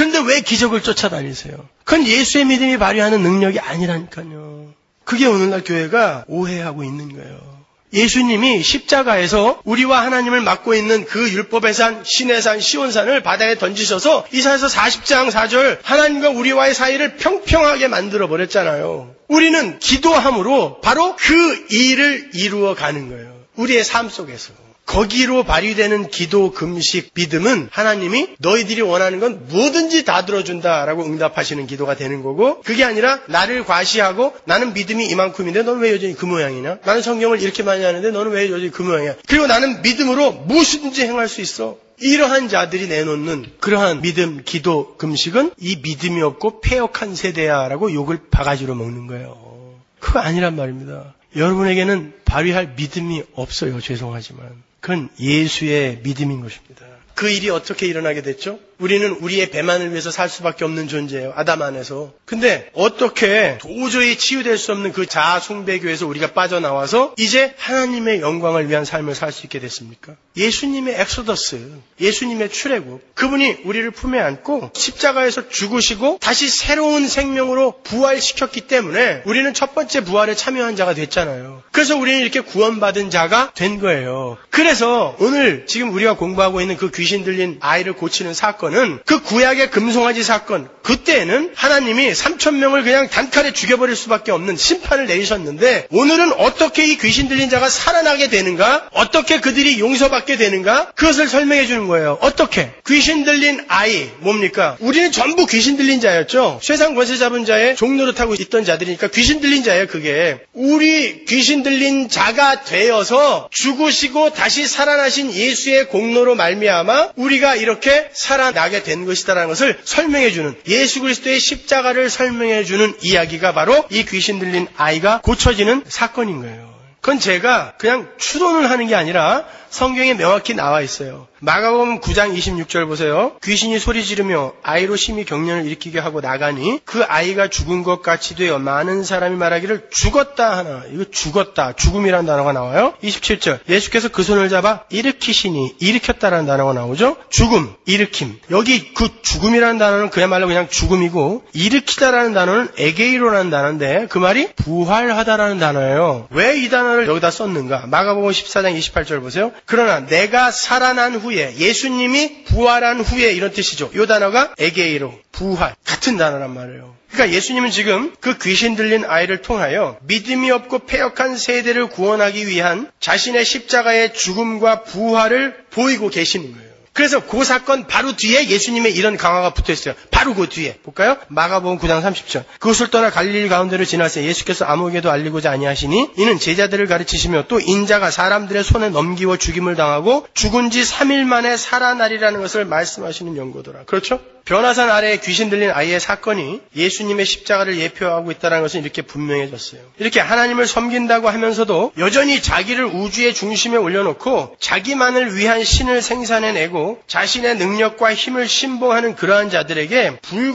그런데 왜 기적을 쫓아다니세요? 그건 예수의 믿음이 발휘하는 능력이 아니라니까요. 그게 오늘날 교회가 오해하고 있는 거예요. 예수님이 십자가에서 우리와 하나님을 막고 있는 그 율법의 산, 신의 산, 시온산을 바다에 던지셔서 이사야서 40장 4절 하나님과 우리와의 사이를 평평하게 만들어 버렸잖아요. 우리는 기도함으로 바로 그 일을 이루어 가는 거예요. 우리의 삶 속에서. 거기로 발휘되는 기도, 금식, 믿음은 하나님이 너희들이 원하는 건 뭐든지 다 들어준다라고 응답하시는 기도가 되는 거고, 그게 아니라 나를 과시하고 나는 믿음이 이만큼인데 너는 왜 여전히 그 모양이냐? 나는 성경을 이렇게 많이 하는데 너는 왜 여전히 그 모양이야? 그리고 나는 믿음으로 무엇이든지 행할 수 있어. 이러한 자들이 내놓는 그러한 믿음, 기도, 금식은 이 믿음이 없고 패역한 세대야라고 욕을 바가지로 먹는 거예요. 그거 아니란 말입니다. 여러분에게는 발휘할 믿음이 없어요. 죄송하지만. 그건 예수의 믿음인 것입니다. 그 일이 어떻게 일어나게 됐죠? 우리는 우리의 배만을 위해서 살 수밖에 없는 존재예요. 아담 안에서. 근데 어떻게 도저히 치유될 수 없는 그 자아 숭배교에서 우리가 빠져나와서 이제 하나님의 영광을 위한 삶을 살 수 있게 됐습니까? 예수님의 엑소더스, 예수님의 출애굽, 그분이 우리를 품에 안고 십자가에서 죽으시고 다시 새로운 생명으로 부활시켰기 때문에 우리는 첫 번째 부활에 참여한 자가 됐잖아요. 그래서 우리는 이렇게 구원받은 자가 된 거예요. 그래서 오늘 지금 우리가 공부하고 있는 그 귀신 들린 아이를 고치는 사건은 그 구약의 금송아지 사건, 그때는 하나님이 3,000명을 그냥 단칼에 죽여버릴 수밖에 없는 심판을 내리셨는데 오늘은 어떻게 이 귀신 들린 자가 살아나게 되는가? 어떻게 그들이 용서받게 되는가? 그것을 설명해 주는 거예요. 어떻게? 귀신 들린 아이 뭡니까? 우리는 전부 귀신 들린 자였죠. 세상 권세 잡은 자의 종노릇하고 있던 자들이니까 귀신 들린 자예요. 그게 우리 귀신 들린 자가 되어서 죽으시고 다시 살아나신 예수의 공로로 말미암아 우리가 이렇게 살아나게 된 것이다라는 것을 설명해 주는, 예수 그리스도의 십자가를 설명해 주는 이야기가 바로 이 귀신 들린 아이가 고쳐지는 사건인 거예요. 그건 제가 그냥 추론을 하는 게 아니라 성경에 명확히 나와 있어요. 마가복음 9장 26절 보세요. 귀신이 소리 지르며 아이로 심히 경련을 일으키게 하고 나가니 그 아이가 죽은 것 같이 되어 많은 사람이 말하기를 죽었다 하나. 이거 죽었다, 죽음이라는 단어가 나와요. 27절 예수께서 그 손을 잡아 일으키시니, 일으켰다라는 단어가 나오죠. 죽음, 일으킴. 여기 그 죽음이라는 단어는 그야말로 그냥 죽음이고, 일으키다라는 단어는 에게이로라는 단어인데 그 말이 부활하다라는 단어예요. 왜 이 단어를 여기다 썼는가? 마가복음 14장 28절 보세요. 그러나 내가 살아난 후에, 예수님이 부활한 후에, 이런 뜻이죠. 이 단어가 에게이로, 부활, 같은 단어란 말이에요. 그러니까 예수님은 지금 그 귀신 들린 아이를 통하여 믿음이 없고 패역한 세대를 구원하기 위한 자신의 십자가의 죽음과 부활을 보이고 계시는 거예요. 그래서 그 사건 바로 뒤에 예수님의 이런 강화가 붙어있어요. 바로 그 뒤에 볼까요? 마가복음 9장 30절 그것을 떠나 갈릴리 가운데로 지나서 예수께서 아무에게도 알리고자 아니하시니 이는 제자들을 가르치시며 또 인자가 사람들의 손에 넘기워 죽임을 당하고 죽은 지 3일 만에 살아나리라는 것을 말씀하시는 연고더라. 그렇죠? 변화산 아래에 귀신 들린 아이의 사건이 예수님의 십자가를 예표하고 있다는 것은 이렇게 분명해졌어요. 이렇게 하나님을 섬긴다고 하면서도 여전히 자기를 우주의 중심에 올려놓고 자기만을 위한 신을 생산해내고 자신의 능력과 힘을 신봉하는 그러한 자들에게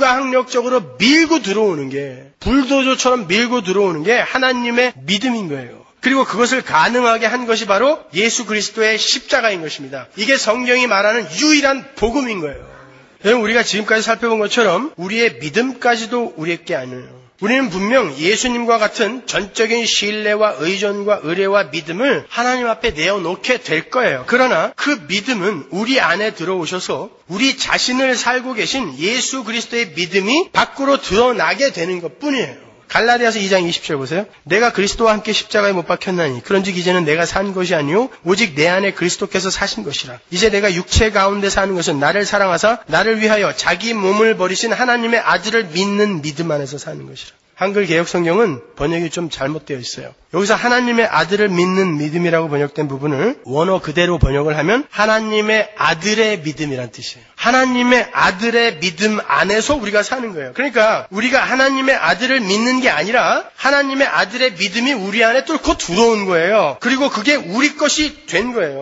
불가항력적으로 밀고 들어오는 게, 불도저처럼 밀고 들어오는 게 하나님의 믿음인 거예요. 그리고 그것을 가능하게 한 것이 바로 예수 그리스도의 십자가인 것입니다. 이게 성경이 말하는 유일한 복음인 거예요. 여러분, 우리가 지금까지 살펴본 것처럼 우리의 믿음까지도 우리에게 아니에요. 우리는 분명 예수님과 같은 전적인 신뢰와 의존과 의뢰와 믿음을 하나님 앞에 내어놓게 될 거예요. 그러나 그 믿음은 우리 안에 들어오셔서 우리 자신을 살고 계신 예수 그리스도의 믿음이 밖으로 드러나게 되는 것뿐이에요. 갈라디아서 2장 20절 보세요. 내가 그리스도와 함께 십자가에 못 박혔나니 그런즉 이제는 내가 산 것이 아니요 오직 내 안에 그리스도께서 사신 것이라. 이제 내가 육체 가운데 사는 것은 나를 사랑하사 나를 위하여 자기 몸을 버리신 하나님의 아들을 믿는 믿음 안에서 사는 것이라. 한글 개역 성경은 번역이 좀 잘못되어 있어요. 여기서 하나님의 아들을 믿는 믿음이라고 번역된 부분을 원어 그대로 번역을 하면 하나님의 아들의 믿음이란 뜻이에요. 하나님의 아들의 믿음 안에서 우리가 사는 거예요. 그러니까 우리가 하나님의 아들을 믿는 게 아니라 하나님의 아들의 믿음이 우리 안에 뚫고 들어온 거예요. 그리고 그게 우리 것이 된 거예요.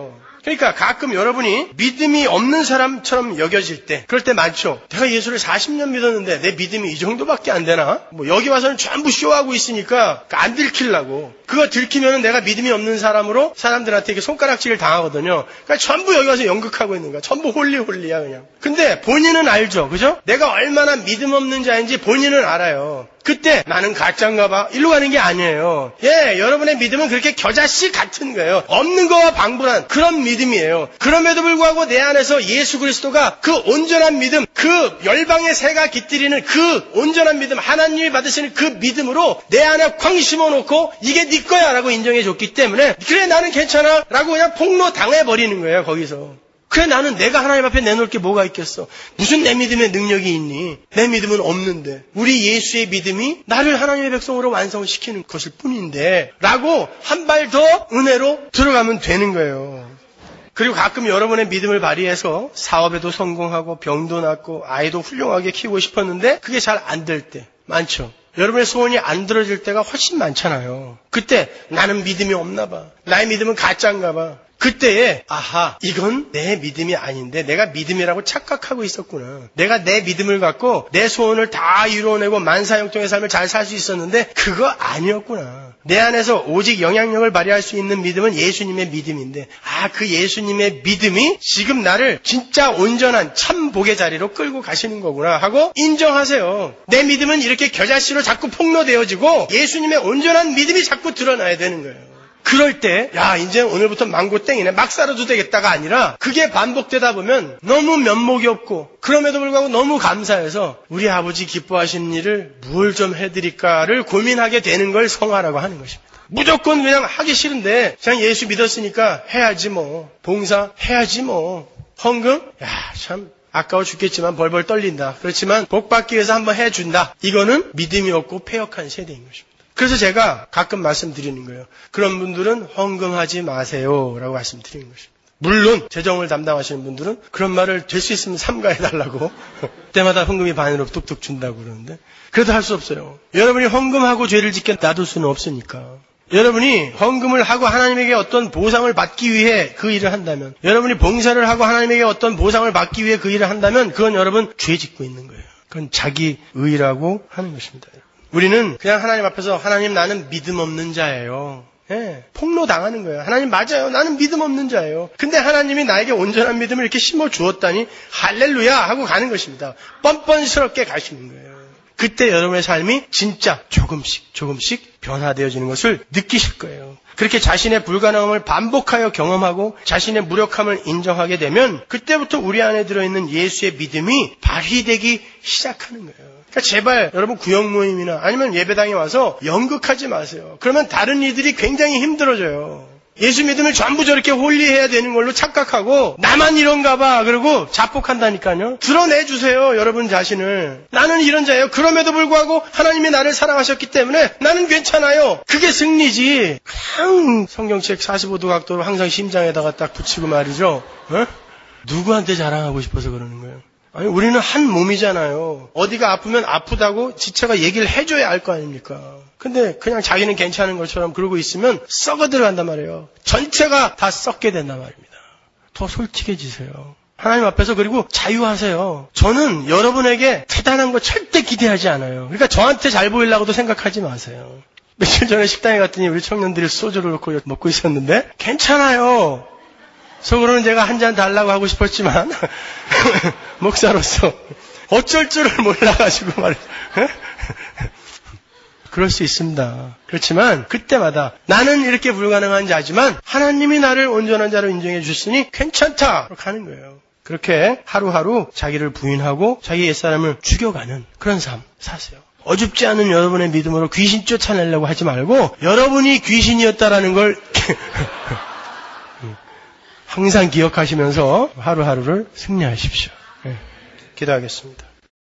그러니까 가끔 여러분이 믿음이 없는 사람처럼 여겨질 때, 그럴 때 많죠. 내가 예수를 40년 믿었는데 내 믿음이 이 정도밖에 안 되나? 뭐 여기 와서는 전부 쇼하고 있으니까 안 들키려고. 그거 들키면 내가 믿음이 없는 사람으로 사람들한테 이렇게 손가락질을 당하거든요. 그러니까 전부 여기 와서 연극하고 있는 거야. 전부 홀리홀리야 그냥. 근데 본인은 알죠. 그죠? 내가 얼마나 믿음 없는 자인지 본인은 알아요. 그때 나는 가짜인가 봐. 일로 가는 게 아니에요. 예, 여러분의 믿음은 그렇게 겨자씨 같은 거예요. 없는 거와 방불한 그런 믿음이에요. 그럼에도 불구하고 내 안에서 예수 그리스도가 그 온전한 믿음, 그 열방의 새가 깃들이는 그 온전한 믿음, 하나님이 받으시는 그 믿음으로 내 안에 쾅 심어놓고 이게 네 거야 라고 인정해 줬기 때문에 그래 나는 괜찮아 라고 그냥 폭로 당해버리는 거예요. 거기서. 그래 나는 내가 하나님 앞에 내놓을 게 뭐가 있겠어. 무슨 내 믿음에 능력이 있니. 내 믿음은 없는데 우리 예수의 믿음이 나를 하나님의 백성으로 완성시키는 것일 뿐인데 라고 한 발 더 은혜로 들어가면 되는 거예요. 그리고 가끔 여러분의 믿음을 발휘해서 사업에도 성공하고 병도 낫고 아이도 훌륭하게 키우고 싶었는데 그게 잘 안 될 때 많죠. 여러분의 소원이 안 들어질 때가 훨씬 많잖아요. 그때 나는 믿음이 없나 봐. 나의 믿음은 가짜인가 봐. 그때에 아하 이건 내 믿음이 아닌데 내가 믿음이라고 착각하고 있었구나. 내가 내 믿음을 갖고 내 소원을 다 이루어내고 만사형통의 삶을 잘 살 수 있었는데 그거 아니었구나. 내 안에서 오직 영향력을 발휘할 수 있는 믿음은 예수님의 믿음인데 그 예수님의 믿음이 지금 나를 진짜 온전한 참 복의 자리로 끌고 가시는 거구나 하고 인정하세요. 내 믿음은 이렇게 겨자씨로 자꾸 폭로되어지고 예수님의 온전한 믿음이 자꾸 드러나야 되는 거예요. 그럴 때 이제 오늘부터 망고 땡이네 막 살아도 되겠다가 아니라 그게 반복되다 보면 너무 면목이 없고 그럼에도 불구하고 너무 감사해서 우리 아버지 기뻐하시는 일을 뭘 좀 해드릴까를 고민하게 되는 걸 성화라고 하는 것입니다. 무조건 그냥 하기 싫은데 그냥 예수 믿었으니까 해야지 뭐. 봉사 해야지 뭐. 헌금? 참 아까워 죽겠지만 벌벌 떨린다. 그렇지만 복 받기 위해서 한번 해준다. 이거는 믿음이 없고 패역한 세대인 것입니다. 그래서 제가 가끔 말씀드리는 거예요. 그런 분들은 헌금하지 마세요 라고 말씀드리는 것입니다. 물론 재정을 담당하시는 분들은 그런 말을 될 수 있으면 삼가해달라고 때마다 헌금이 반으로 뚝뚝 준다고 그러는데 그래도 할 수 없어요. 여러분이 헌금하고 죄를 짓게 놔둘 수는 없으니까. 여러분이 헌금을 하고 하나님에게 어떤 보상을 받기 위해 그 일을 한다면, 여러분이 봉사를 하고 하나님에게 어떤 보상을 받기 위해 그 일을 한다면 그건 여러분 죄 짓고 있는 거예요. 그건 자기 의라고 하는 것입니다. 우리는 그냥 하나님 앞에서 하나님 나는 믿음 없는 자예요. 폭로 당하는 거예요. 하나님 맞아요. 나는 믿음 없는 자예요. 근데 하나님이 나에게 온전한 믿음을 이렇게 심어 주었다니 할렐루야 하고 가는 것입니다. 뻔뻔스럽게 가시는 거예요. 그때 여러분의 삶이 진짜 조금씩 변화되어지는 것을 느끼실 거예요. 그렇게 자신의 불가능함을 반복하여 경험하고 자신의 무력함을 인정하게 되면 그때부터 우리 안에 들어있는 예수의 믿음이 발휘되기 시작하는 거예요. 그러니까 제발 여러분 구역 모임이나 아니면 예배당에 와서 연극하지 마세요. 그러면 다른 이들이 굉장히 힘들어져요. 예수 믿음을 전부 저렇게 홀리해야 되는 걸로 착각하고 나만 이런가 봐 그러고 자폭한다니까요. 드러내주세요. 여러분 자신을. 나는 이런 자예요. 그럼에도 불구하고 하나님이 나를 사랑하셨기 때문에 나는 괜찮아요. 그게 승리지. 그냥 성경책 45도 각도로 항상 심장에다가 딱 붙이고 말이죠. 누구한테 자랑하고 싶어서 그러는 거예요. 아니 우리는 한 몸이잖아요. 어디가 아프면 아프다고 지체가 얘기를 해줘야 알 거 아닙니까? 근데 그냥 자기는 괜찮은 것처럼 그러고 있으면 썩어 들어간단 말이에요. 전체가 다 썩게 된단 말입니다. 더 솔직해지세요. 하나님 앞에서. 그리고 자유하세요. 저는 여러분에게 대단한 거 절대 기대하지 않아요. 그러니까 저한테 잘 보이려고도 생각하지 마세요. 며칠 전에 식당에 갔더니 우리 청년들이 소주를 넣고 먹고 있었는데 괜찮아요. 속으로는 제가 한 잔 달라고 하고 싶었지만 목사로서 어쩔 줄을 몰라가지고 말이죠. 그럴 수 있습니다. 그렇지만 그때마다 나는 이렇게 불가능한 자지만 하나님이 나를 온전한 자로 인정해 주셨으니 괜찮다 가는 거예요. 그렇게 하루하루 자기를 부인하고 자기 옛사람을 죽여가는 그런 삶 사세요. 어줍지 않은 여러분의 믿음으로 귀신 쫓아내려고 하지 말고 여러분이 귀신이었다라는 걸 항상 기억하시면서 하루하루를 승리하십시오. 기도하겠습니다.